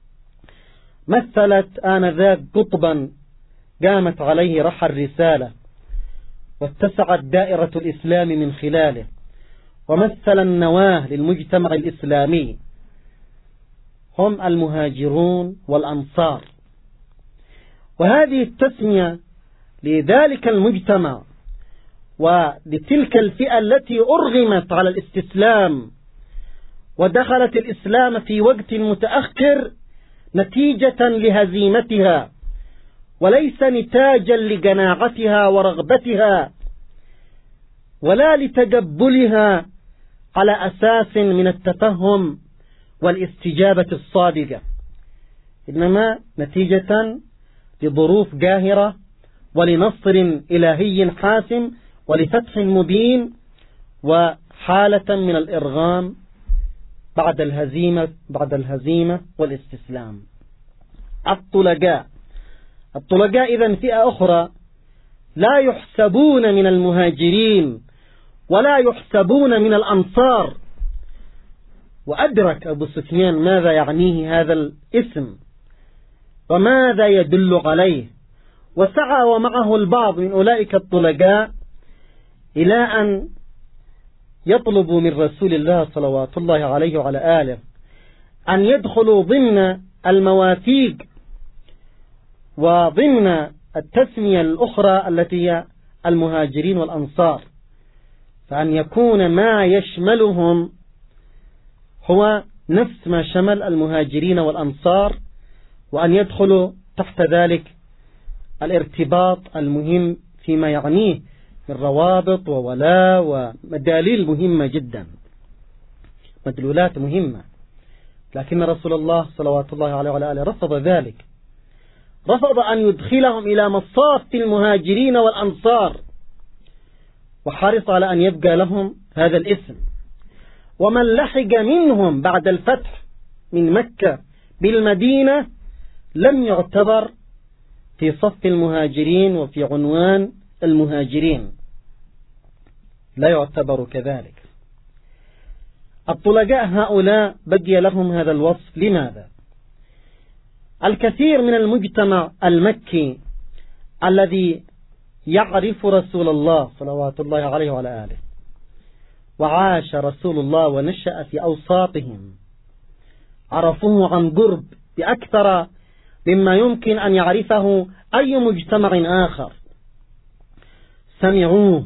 مثلت آنذاك قطبا قامت عليه رحى الرسالة واتسعت دائرة الإسلام من خلاله، ومثل النواة للمجتمع الإسلامي هم المهاجرون والأنصار. وهذه التسمية لذلك المجتمع ولتلك الفئة التي أرغمت على الاستسلام ودخلت الإسلام في وقت متأخر نتيجة لهزيمتها وليس نتاجا لقناعتها ورغبتها ولا لتقبلها على أساس من التفهم والاستجابة الصادقة، إنما نتيجة لظروف قاهرة ولنصر إلهي حاسم ولفتح مبين وحالة من الإرغام بعد الهزيمة بعد الهزيمة والاستسلام. الطلقاء الطلقاء إذن فئة أخرى لا يحسبون من المهاجرين ولا يحسبون من الأنصار. وأدرك أبو سفيان ماذا يعنيه هذا الاسم وماذا يدل عليه، وسعى ومعه البعض من أولئك الطلقاء إلى أن يطلبوا من رسول الله صلوات الله عليه وعلى آله أن يدخلوا ضمن المواثيق وضمن التسمية الأخرى التي هي المهاجرين والأنصار، فأن يكون ما يشملهم هو نفس ما شمل المهاجرين والأنصار، وأن يدخلوا تحت ذلك الارتباط المهم فيما يعنيه من روابط وولاء ومداليل مهمة جدا. مدلولات مهمة، لكن رسول الله صلوات الله عليه وعلى آله رفض ذلك، رفض أن يدخلهم إلى مصاف المهاجرين والأنصار، وحرص على أن يبقى لهم هذا الاسم. ومن لحق منهم بعد الفتح من مكة بالمدينة لم يعتبر في صف المهاجرين وفي عنوان المهاجرين، لا يعتبر كذلك. الطلقاء هؤلاء بقي لهم هذا الوصف. لماذا؟ الكثير من المجتمع المكي الذي يعرف رسول الله صلوات الله عليه وعلى آله، وعاش رسول الله ونشأ في أوساطهم، عرفوه عن قرب بأكثر مما يمكن أن يعرفه أي مجتمع آخر، سمعوه،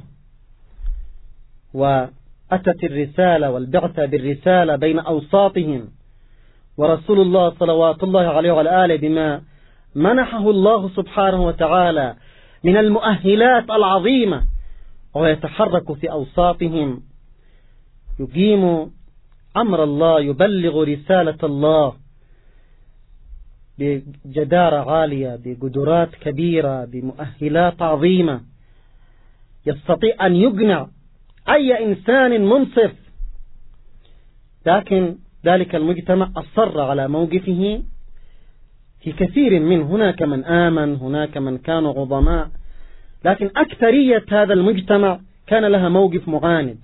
وأتت الرسالة والبعثة بالرسالة بين أوساطهم، ورسول الله صلوات الله عليه وعلى آله بما منحه الله سبحانه وتعالى من المؤهلات العظيمة، ويتحرك في أوساطهم، يقيم أمر الله، يبلغ رسالة الله بجدارة عالية، بقدرات كبيرة، بمؤهلات عظيمة، يستطيع أن يقنع أي إنسان منصف. لكن ذلك المجتمع أصر على موقفه في كثير منه، هناك من آمن، هناك من كانوا عظماء، لكن أكثرية هذا المجتمع كان لها موقف معاند،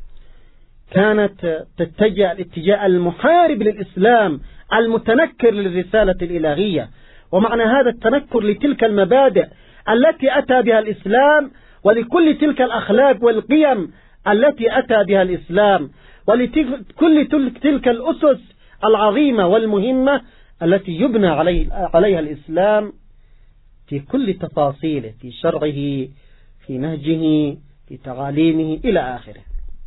كانت تتجه الاتجاه المحارب للإسلام، المتنكر للرسالة الإلهية. ومعنى هذا التنكر لتلك المبادئ التي أتى بها الإسلام، ولكل تلك الأخلاق والقيم التي أتى بها الإسلام، ولكل تلك الأسس العظيمة والمهمة التي يبنى عليها الإسلام في كل تفاصيله، في شرعه، في نهجه، في تعاليمه إلى آخره.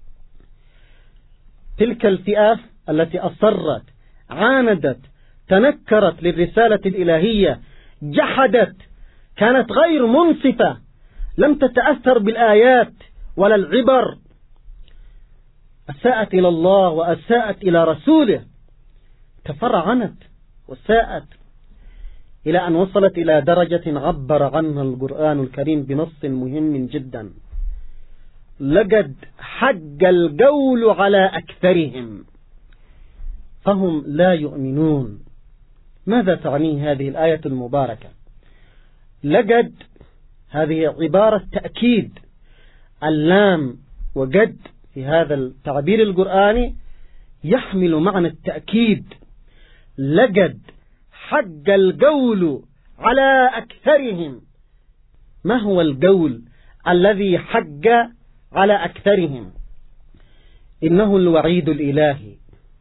تلك الفئة التي أصرت، عاندت، تنكرت للرسالة الإلهية، جحدت، كانت غير منصفة، لم تتأثر بالآيات ولا العبر، أساءت إلى الله وأساءت إلى رسوله، تفرعنت وساءت، إلى أن وصلت إلى درجة عبر عنها القرآن الكريم بنص مهم جدا: لقد حق القول على أكثرهم فهم لا يؤمنون. ماذا تعني هذه الآية المباركة؟ لقد هذه عبارة تأكيد، اللام وقد في هذا التعبير القرآني يحمل معنى التأكيد. لقد حق القول على أكثرهم. ما هو القول الذي حق على أكثرهم؟ إنه الوعيد الإلهي.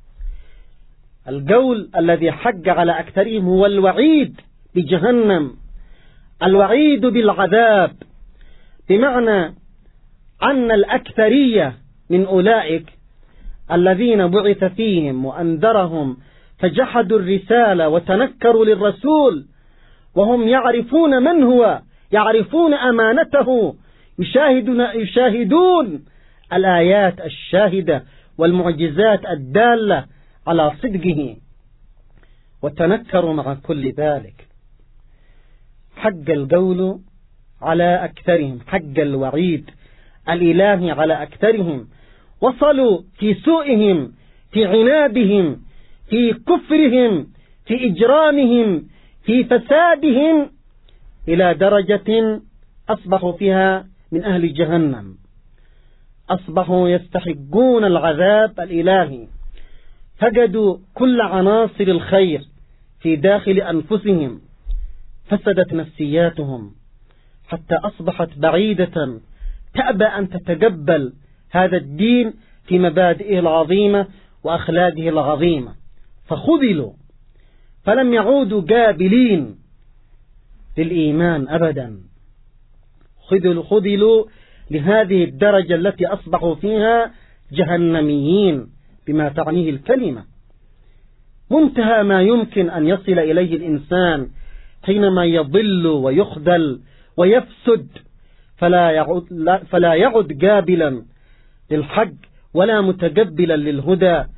القول الذي حق على أكثرهم هو الوعيد بجهنم، الوعيد بالعذاب، بمعنى أن الأكثرية من أولئك الذين بعث فيهم وأنذرهم فجحدوا الرسالة وتنكروا للرسول، وهم يعرفون من هو، يعرفون أمانته، يشاهدون, يشاهدون الآيات الشاهدة والمعجزات الدالة على صدقه، وتنكروا مع كل ذلك. حق القول على أكثرهم، حق الوعيد الإلهي على أكثرهم. وصلوا في سوءهم، في عنادهم، في كفرهم، في إجرامهم، في فسادهم، إلى درجة أصبحوا فيها من أهل جهنم، أصبحوا يستحقون العذاب الإلهي، فقدوا كل عناصر الخير في داخل أنفسهم، فسدت نفسياتهم حتى أصبحت بعيدة، تأبى أن تتقبل هذا الدين في مبادئه العظيمة وأخلاقه العظيمة، فخذلوا، فلم يعودوا قابلين للإيمان أبدا. خذلوا, خذلوا لهذه الدرجة التي أصبحوا فيها جهنميين بما تعنيه الكلمة. منتهى ما يمكن أن يصل إليه الإنسان حينما يضل ويخذل ويفسد، فلا يعد, فلا يعد قابلا للحق ولا متقبلا للهدى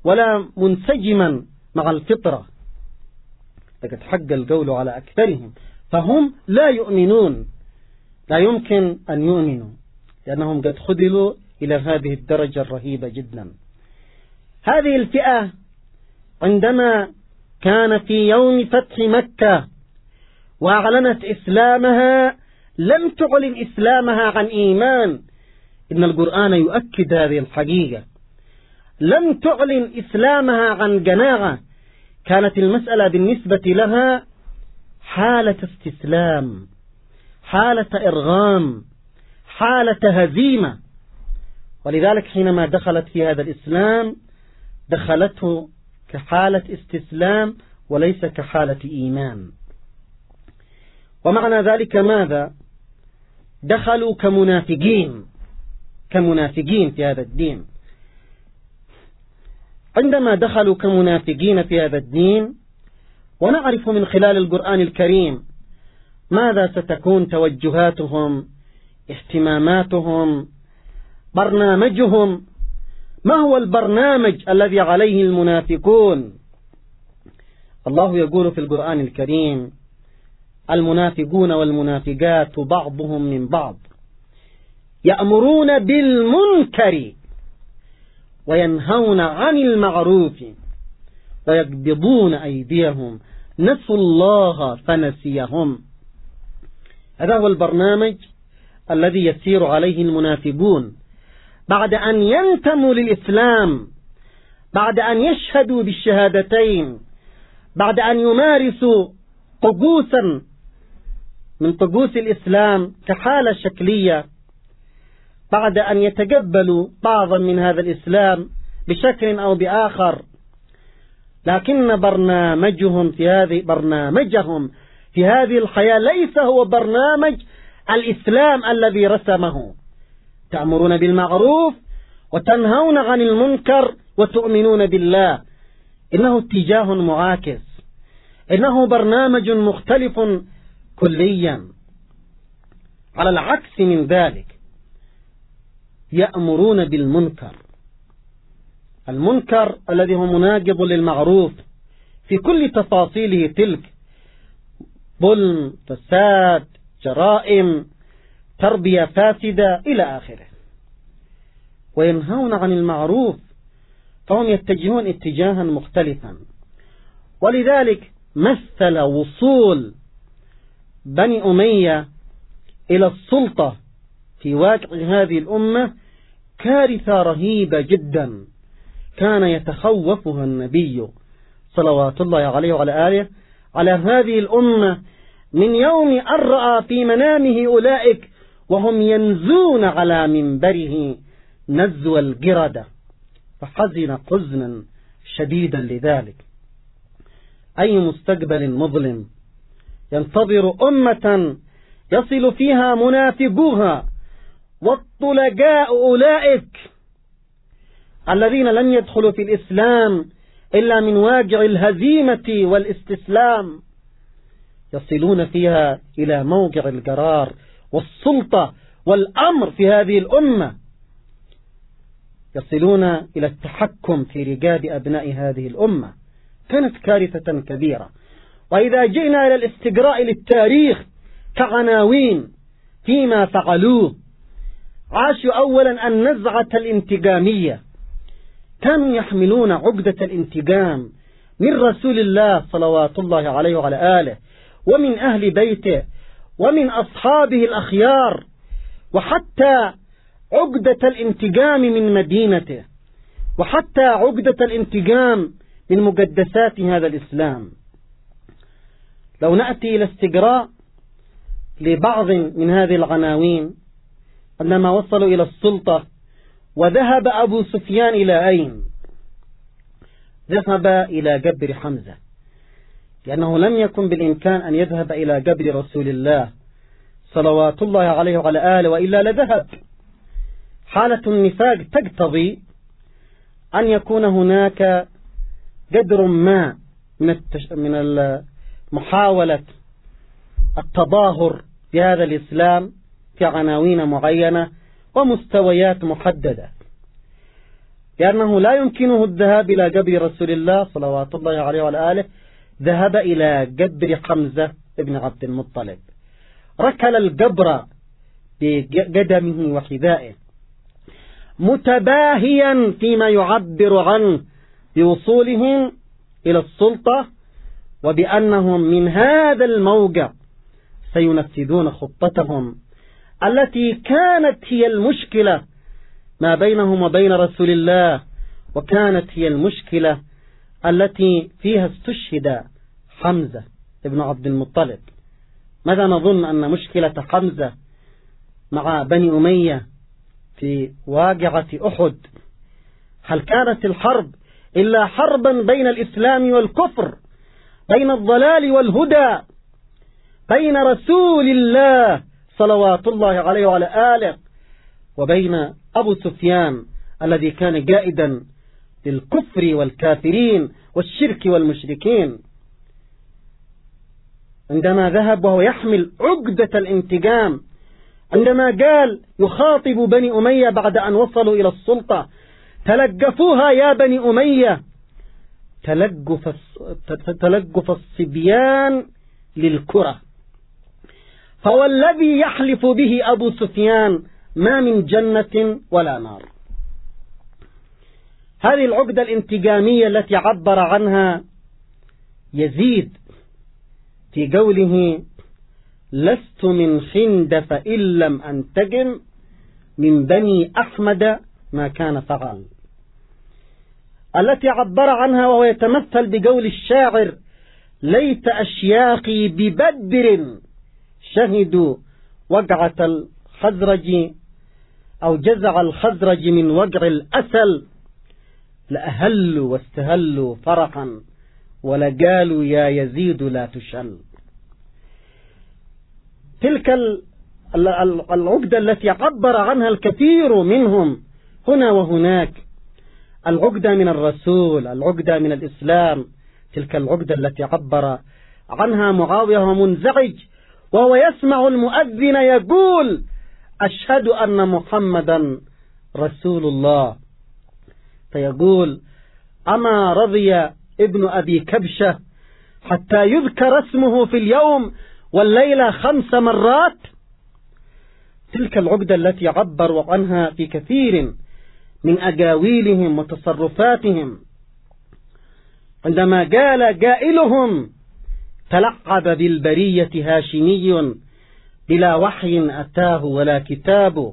ولا منسجما مع الفطرة، لقد حق القول على أكثرهم، فهم لا يؤمنون، لا يمكن أن يؤمنوا لأنهم قد خذلوا إلى هذه الدرجة الرهيبة جدا. هذه الفئة عندما كان في يوم فتح مكة وأعلنت إسلامها لم تعلن إسلامها عن إيمان، إن القرآن يؤكد هذه الحقيقة. لم تعلن إسلامها عن قناعة، كانت المسألة بالنسبة لها حالة استسلام، حالة إرغام، حالة هزيمة. ولذلك حينما دخلت في هذا الإسلام دخلته كحالة استسلام وليس كحالة إيمان. ومعنى ذلك ماذا؟ دخلوا كمنافقين، كمنافقين في هذا الدين. عندما دخلوا كمنافقين في هذا الدين، ونعرف من خلال القرآن الكريم ماذا ستكون توجهاتهم، اهتماماتهم، برنامجهم. ما هو البرنامج الذي عليه المنافقون؟ الله يقول في القرآن الكريم: المنافقون والمنافقات بعضهم من بعض يأمرون بالمنكر وينهون عن المعروف ويقبضون أيديهم نسوا الله فنسيهم. هذا هو البرنامج الذي يسير عليه المنافقون بعد أن ينتموا للإسلام، بعد أن يشهدوا بالشهادتين، بعد أن يمارسوا طقوسا من طقوس الإسلام كحالة شكلية، بعد أن يتقبلوا بعضا من هذا الإسلام بشكل أو بآخر، لكن برنامجهم في هذه برنامجهم في هذه الحياة ليس هو برنامج الإسلام الذي رسمه. تأمرون بالمعروف وتنهون عن المنكر وتؤمنون بالله. إنه اتجاه معاكس، إنه برنامج مختلف كليا. على العكس من ذلك يأمرون بالمنكر، المنكر الذي هو مناقض للمعروف في كل تفاصيله تلك: ظلم، فساد، جرائم، تربية فاسدة إلى آخره. وينهون عن المعروف، فهم يتجهون اتجاها مختلفا. ولذلك مثل وصول بني أمية إلى السلطة في واقع هذه الأمة كارثة رهيبة جدا كان يتخوفها النبي صلوات الله عليه وعلى آله على هذه الأمة من يوم أن رأى في منامه أولئك وهم ينزون على منبره نزو القردة، فحزن حزنا شديدا لذلك. أي مستقبل مظلم ينتظر أمة يصل فيها منافقوها والطلقاء أولئك الذين لم يدخلوا في الإسلام إلا من واقع الهزيمة والاستسلام، يصلون فيها إلى موقع القرار والسلطة والأمر في هذه الأمة، يصلون إلى التحكم في رقاب أبناء هذه الأمة. كانت كارثة كبيرة. وإذا جئنا إلى الاستقراء للتاريخ كعناوين فيما فعلوه، عاشوا أولا النزعة الانتقامية، كانوا يحملون عقدة الانتقام من رسول الله صلوات الله عليه وعلى آله ومن أهل بيته ومن أصحابه الأخيار، وحتى عقدة الانتقام من مدينته، وحتى عقدة الانتقام من مقدسات هذا الإسلام. لو نأتي إلى استقراء لبعض من هذه العناوين، عندما وصلوا إلى السلطة وذهب أبو سفيان إلى أين؟ ذهب إلى قبر حمزة، لأنه لم يكن بالإمكان أن يذهب إلى قبر رسول الله صلوات الله عليه وعلى آله، وإلا لذهب. حالة النفاق تقتضي أن يكون هناك قدر ما من التش... من محاولة التظاهر بهذا الإسلام في عناوين معينة ومستويات محددة. لأنه لا يمكنه الذهاب إلى قبر رسول الله صلوات الله عليه وعلى آله، ذهب إلى قبر حمزة ابن عبد المطلب، ركل القبر بقدمه وحذائه متباهيا فيما يعبر عنه بوصولهم إلى السلطة، وبأنهم من هذا الموقع سينفذون خطتهم التي كانت هي المشكلة ما بينهم وبين رسول الله، وكانت هي المشكلة التي فيها استشهد حمزة ابن عبد المطلب. ماذا نظن أن مشكلة حمزة مع بني أمية في واقعة أحد؟ هل كانت الحرب إلا حربا بين الإسلام والكفر، بين الضلال والهدى، بين رسول الله صلوات الله عليه وعلى آله وبين أبو سفيان الذي كان قائدا للكفر والكافرين والشرك والمشركين؟ عندما ذهب وهو يحمل عقدة الانتقام، عندما قال يخاطب بني أمية بعد أن وصلوا إلى السلطة: تلقفوها يا بني أمية، تلقف تلقف الصبيان للكرة، فوالذي يحلف به أبو سفيان ما من جنة ولا نار. هذه العقدة الانتقامية التي عبر عنها يزيد في قوله: لست من خندف إن لم أنتقم من بني أحمد ما كان فعل، التي عبر عنها وهو يتمثل بقول الشاعر: ليت أشياقي ببدر شهدوا وقعة الخزرج أو جزع الخزرج من وقع الأسل، لأهلوا واستهلوا فرحا ولقالوا يا يزيد لا تشل. تلك العقدة التي عبر عنها الكثير منهم هنا وهناك، العقدة من الرسول، العقدة من الإسلام، تلك العقدة التي عبر عنها معاوية ومنزعج وهو يسمع المؤذن يقول: أشهد أن محمدا رسول الله، فيقول: أما رضي ابن أبي كبشة حتى يذكر اسمه في اليوم والليلة خمس مرات. تلك العقدة التي عبروا عنها في كثير من أقاويلهم وتصرفاتهم، عندما قال قائلهم: تلعب بالبرية هاشمي بلا وحي أتاه ولا كتاب.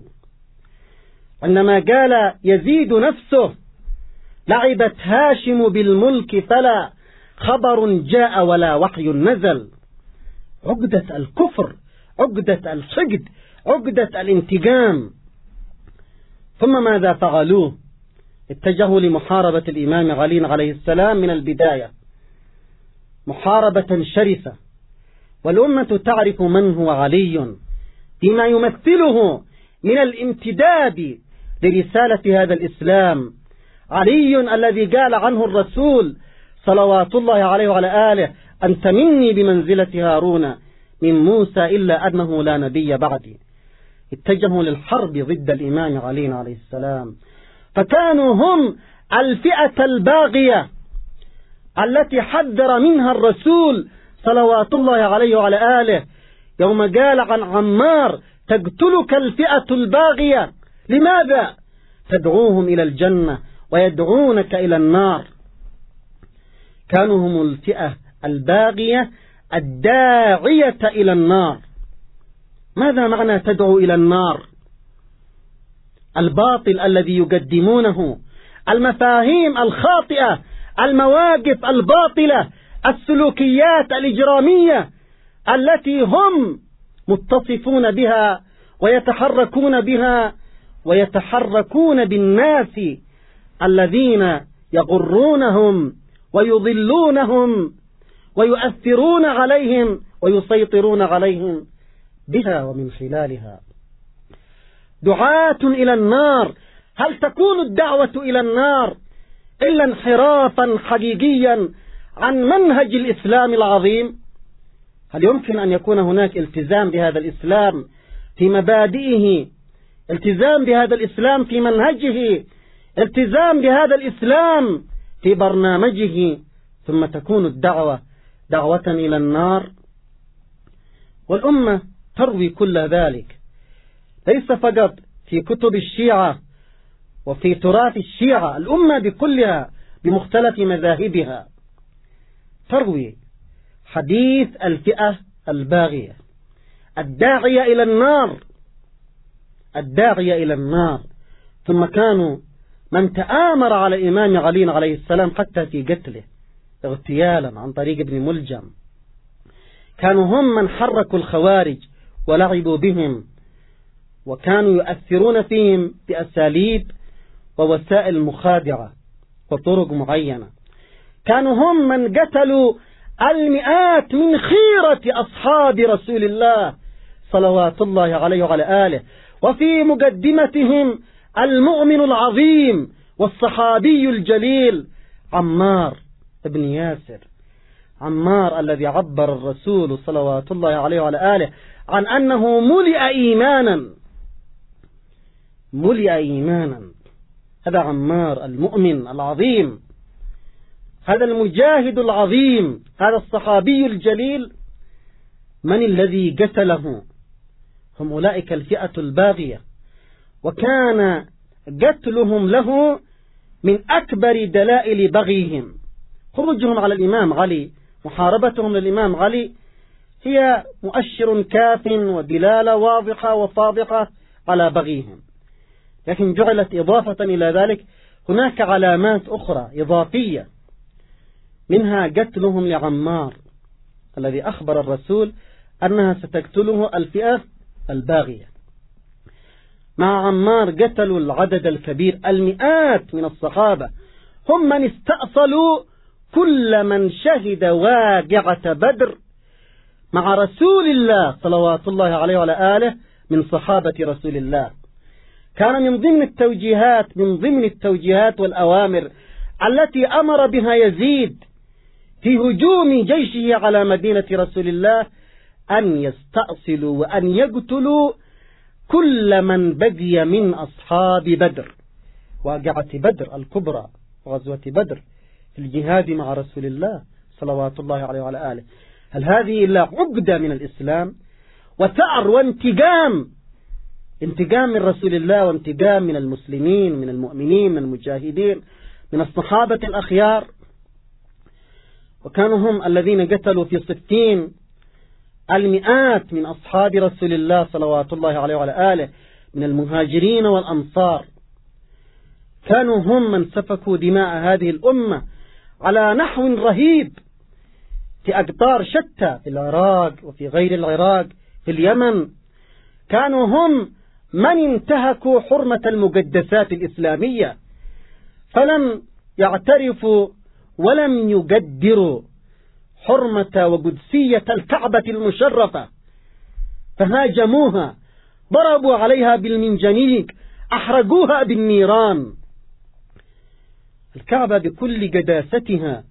عندما قال يزيد نفسه: لعبت هاشم بالملك فلا خبر جاء ولا وحي نزل. عقدة الكفر، عقدة الحقد، عقدة الانتقام. ثم ماذا فعلوه؟ اتجهوا لمحاربة الإمام علي عليه السلام من البداية، محاربة شرسة، والأمة تعرف من هو علي بما يمثله من الامتداد لرسالة هذا الإسلام. علي الذي قال عنه الرسول صلوات الله عليه وعلى آله: أنت مني بمنزلة هارون من موسى إلا أنه لا نبي بعدي. اتجهوا للحرب ضد الإمام علي عليه السلام، فكانوا هم الفئة الباغية التي حذر منها الرسول صلوات الله عليه وعلى آله يوم قال عن عمار: تقتلك الفئة الباغية. لماذا؟ تدعوهم إلى الجنة ويدعونك إلى النار. كانوا هم الفئة الباغية الداعية إلى النار. ماذا معنى تدعو إلى النار؟ الباطل الذي يقدمونه، المفاهيم الخاطئة، المواقف الباطلة، السلوكيات الإجرامية التي هم متصفون بها ويتحركون بها، ويتحركون بالناس الذين يغرونهم ويضلونهم ويؤثرون عليهم ويسيطرون عليهم بها ومن خلالها. دعاة إلى النار. هل تكون الدعوة إلى النار إلا انحرافا حقيقيا عن منهج الإسلام العظيم؟ هل يمكن أن يكون هناك التزام بهذا الإسلام في مبادئه، التزام بهذا الإسلام في منهجه، التزام بهذا الإسلام في برنامجه، ثم تكون الدعوة دعوة إلى النار. والأمة تروي كل ذلك، ليس فقط في كتب الشيعة وفي تراث الشيعة، الأمة بكلها بمختلف مذاهبها تروي حديث الفئة الباغية الداعية إلى النار، الداعية إلى النار. ثم كانوا من تآمر على الإمام علي عليه السلام حتى في قتله اغتيالا عن طريق ابن ملجم، كانوا هم من حركوا الخوارج ولعبوا بهم، وكانوا يؤثرون فيهم بأساليب ووسائل مخادعة وطرق معينة. كانوا هم من قتلوا المئات من خيرة أصحاب رسول الله صلوات الله عليه وعلى آله، وفي مقدمتهم المؤمن العظيم والصحابي الجليل عمار بن ياسر، عمار الذي عبر الرسول صلوات الله عليه وعلى آله عن أنه ملئ إيمانا، ملئ إيمانا. هذا عمار المؤمن العظيم، هذا المجاهد العظيم، هذا الصحابي الجليل. من الذي قتله؟ هم أولئك الفئة الباغية، وكان قتلهم له من أكبر دلائل بغيهم. خروجهم على الإمام علي، محاربتهم للإمام علي هي مؤشر كاف ودلالة واضحة وفاضحة على بغيهم، لكن جعلت إضافة إلى ذلك هناك علامات أخرى إضافية، منها قتلهم لعمار الذي أخبر الرسول أنها ستقتله الفئة الباغية. مع عمار قتلوا العدد الكبير، المئات من الصحابة، هم من استأصلوا كل من شهد واقعة بدر مع رسول الله صلوات الله عليه وعلى آله من صحابة رسول الله. كان من ضمن التوجيهات من ضمن التوجيهات والأوامر التي أمر بها يزيد في هجوم جيشه على مدينة رسول الله أن يستأصلوا وأن يقتلوا كل من بقي من أصحاب بدر، واقعة بدر الكبرى وغزوة بدر في الجهاد مع رسول الله صلوات الله عليه وعلى آله. هل هذه إلا عقدة من الإسلام وثأر وانتقام، انتقام من رسول الله وانتقام من المسلمين من المؤمنين من المجاهدين من الصحابة الأخيار؟ وكانوا هم الذين قتلوا في صفين المئات من أصحاب رسول الله صلوات الله عليه وعلى آله من المهاجرين والأنصار. كانوا هم من سفكوا دماء هذه الأمة على نحو رهيب في أقطار شتى، في العراق وفي غير العراق، في اليمن. كانوا هم من انتهكوا حرمة المقدسات الإسلامية، فلم يعترفوا ولم يقدروا حرمة وقدسية الكعبة المشرفة، فهاجموها، ضربوا عليها بالمنجنيق، أحرقوها بالنيران. الكعبة بكل قداستها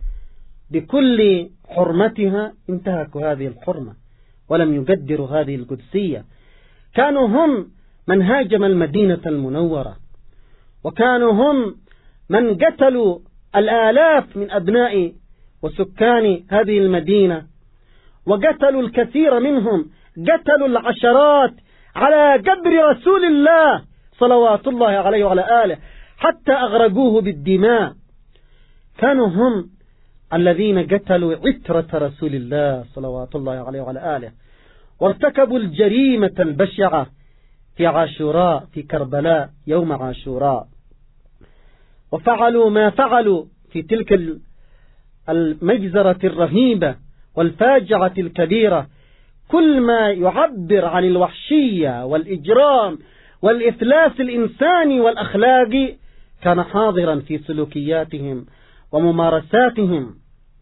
بكل حرمتها انتهكوا هذه الحرمة ولم يقدروا هذه القدسية. كانوا هم من هاجم المدينة المنورة، وكانوا هم من قتلوا الآلاف من أبناء وسكان هذه المدينة، وقتلوا الكثير منهم، قتلوا العشرات على قبر رسول الله صلوات الله عليه وعلى آله حتى أغرقوه بالدماء. كانوا هم الذين قتلوا عترة رسول الله صلوات الله عليه وعلى آله، وارتكبوا الجريمة البشعة في عاشوراء في كربلاء يوم عاشوراء، وفعلوا ما فعلوا في تلك المجزرة الرهيبة والفاجعة الكبيرة. كل ما يعبر عن الوحشية والإجرام والإفلاس الإنساني والأخلاقي كان حاضرا في سلوكياتهم وممارساتهم.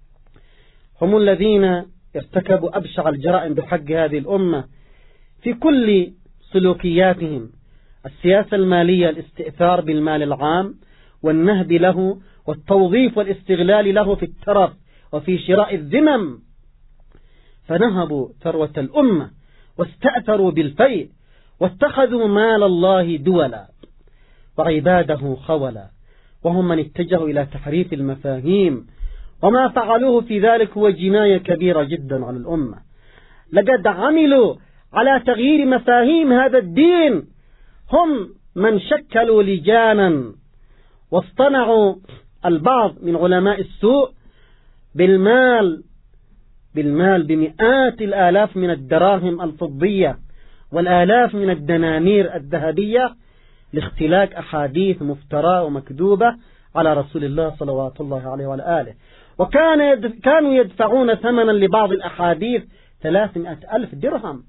هم الذين ارتكبوا أبشع الجرائم بحق هذه الأمة في كل سلوكياتهم: السياسة المالية، الاستئثار بالمال العام والنهب له والتوظيف والاستغلال له في الترف وفي شراء الذمم، فنهبوا ثروة الأمة واستأثروا بالفيء واتخذوا مال الله دولا. وعباده خولا، وهم من اتجهوا إلى تحريف المفاهيم، وما فعلوه في ذلك هو جناية كبيرة جدا على الأمة. لقد عملوا على تغيير مفاهيم هذا الدين، هم من شكلوا لجانا واصطنعوا البعض من علماء السوء بالمال بالمال بمئات الآلاف من الدراهم الفضية والآلاف من الدنانير الذهبية لاختلاق أحاديث مفتراة ومكذوبة على رسول الله صلوات الله عليه وعلى آله. وكان كانوا يدفعون ثمنا لبعض الأحاديث ثلاثمائة ألف درهم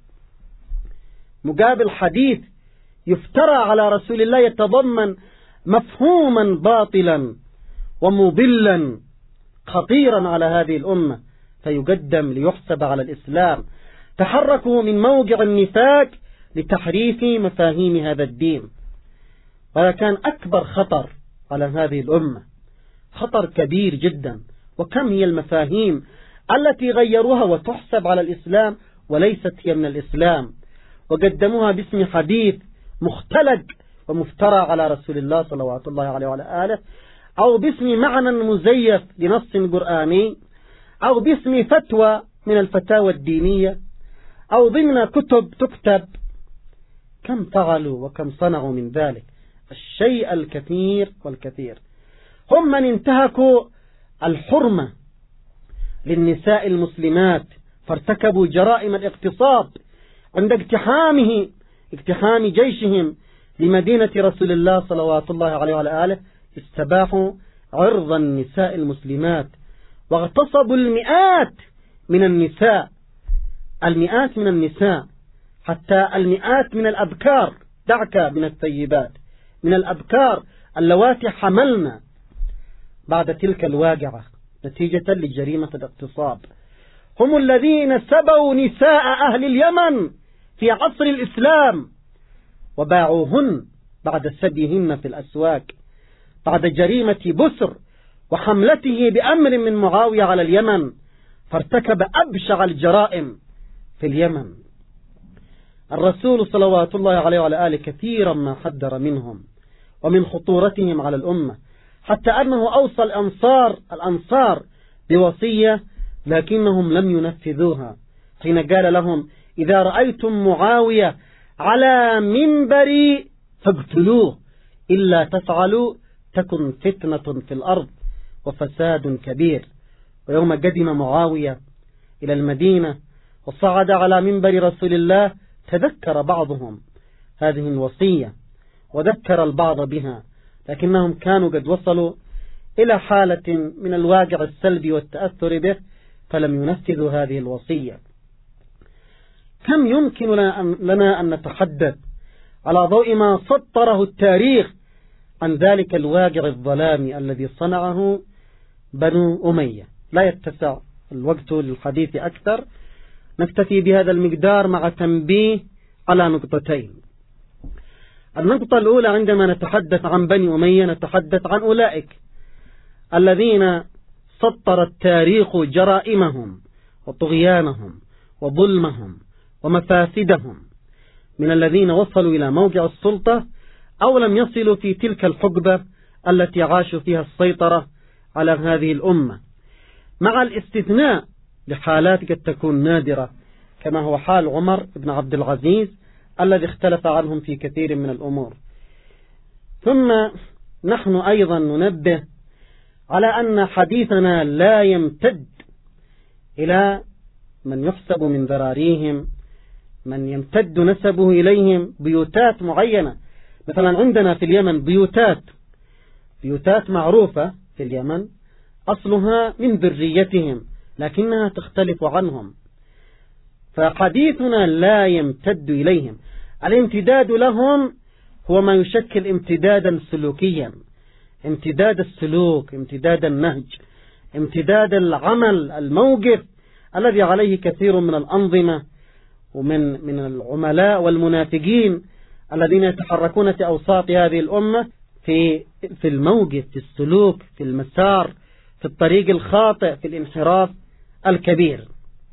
مقابل حديث يفترى على رسول الله يتضمن مفهوما باطلا ومضلا خطيرا على هذه الأمة، فيقدم ليحسب على الإسلام. تحركوا من موقع النفاق لتحريف مفاهيم هذا الدين، وهذا كان أكبر خطر على هذه الأمة، خطر كبير جدا. وكم هي المفاهيم التي غيروها وتحسب على الإسلام وليست هي من الإسلام، وقدموها باسم حديث مختلق ومفترى على رسول الله صلوات الله عليه وعلى آله، أو باسم معنى مزيف لنص قرآني، أو باسم فتوى من الفتاوى الدينية، أو ضمن كتب تكتب. كم فعلوا وكم صنعوا من ذلك، الشيء الكثير والكثير. هم من انتهكوا الحرمة للنساء المسلمات، فارتكبوا جرائم الاغتصاب عند اقتحامه اقتحام جيشهم لمدينة رسول الله صلوات الله عليه وعلى آله. استباحوا عرض النساء المسلمات واغتصبوا المئات من النساء المئات من النساء حتى المئات من الأبكار، دعك من الثيبات، من الأبكار اللواتي حملنا بعد تلك الواقعة نتيجة لجريمة الاغتصاب. هم الذين سبوا نساء أهل اليمن في عصر الإسلام وباعوهن بعد سبيهن في الأسواق بعد جريمة بسر وحملته بأمر من معاوية على اليمن، فارتكب أبشع الجرائم في اليمن. الرسول صلوات الله عليه وعلى آله كثيرا ما حذر منهم ومن خطورتهم على الأمة، حتى أنه أوصى الأنصار الأنصار بوصية لكنهم لم ينفذوها، حين قال لهم: إذا رأيتم معاوية على منبري فاقتلوه، إلا تفعلوا تكن فتنة في الأرض وفساد كبير. ويوم قدم معاوية إلى المدينة وصعد على منبر رسول الله تذكر بعضهم هذه الوصية وذكر البعض بها، لكنهم كانوا قد وصلوا إلى حالة من الواقع السلبي والتأثر به فلم ينفذوا هذه الوصية. كم يمكن لنا أن نتحدث على ضوء ما سطره التاريخ عن ذلك الواقع الظلامي الذي صنعه بنو أمية. لا يتسع الوقت للحديث أكثر، نكتفي بهذا المقدار مع تنبيه على نقطتين. النقطة الأولى: عندما نتحدث عن بني أمية نتحدث عن أولئك الذين سطر التاريخ جرائمهم وطغيانهم وظلمهم ومفاسدهم، من الذين وصلوا إلى موقع السلطة أو لم يصلوا في تلك الحقبة التي عاشوا فيها السيطرة على هذه الأمة، مع الاستثناء لحالات قد تكون نادرة كما هو حال عمر بن عبد العزيز الذي اختلف عنهم في كثير من الأمور. ثم نحن أيضا ننبه على أن حديثنا لا يمتد إلى من يحسب من ذراريهم، من يمتد نسبه إليهم بيوتات معينة. مثلا عندنا في اليمن بيوتات بيوتات معروفة في اليمن أصلها من ذريتهم لكنها تختلف عنهم، فحديثنا لا يمتد إليهم. الامتداد لهم هو ما يشكل امتدادا سلوكيا، امتداد السلوك، امتداد النهج، امتداد العمل، الموقف الذي عليه كثير من الأنظمة ومن من العملاء والمنافقين الذين يتحركون في أوساط هذه الأمة في في الموقف، في السلوك، في المسار، في الطريق الخاطئ، في الانحراف الكبير.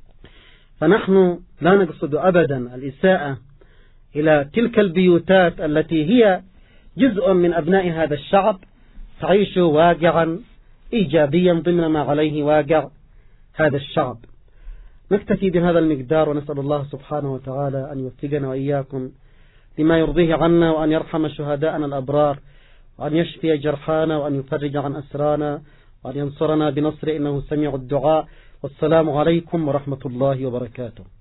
فنحن لا نقصد أبدا الإساءة إلى تلك البيوتات التي هي جزء من أبناء هذا الشعب تعيش واقعا إيجابيا ضمن ما عليه واقع هذا الشعب. نكتفي بهذا المقدار، ونسأل الله سبحانه وتعالى أن يوفقنا وإياكم لما يرضيه عنا، وأن يرحم شهداءنا الأبرار، وأن يشفي جرحانا، وأن يفرج عن أسرانا، وأن ينصرنا بنصره إنه سميع الدعاء. والسلام عليكم ورحمة الله وبركاته.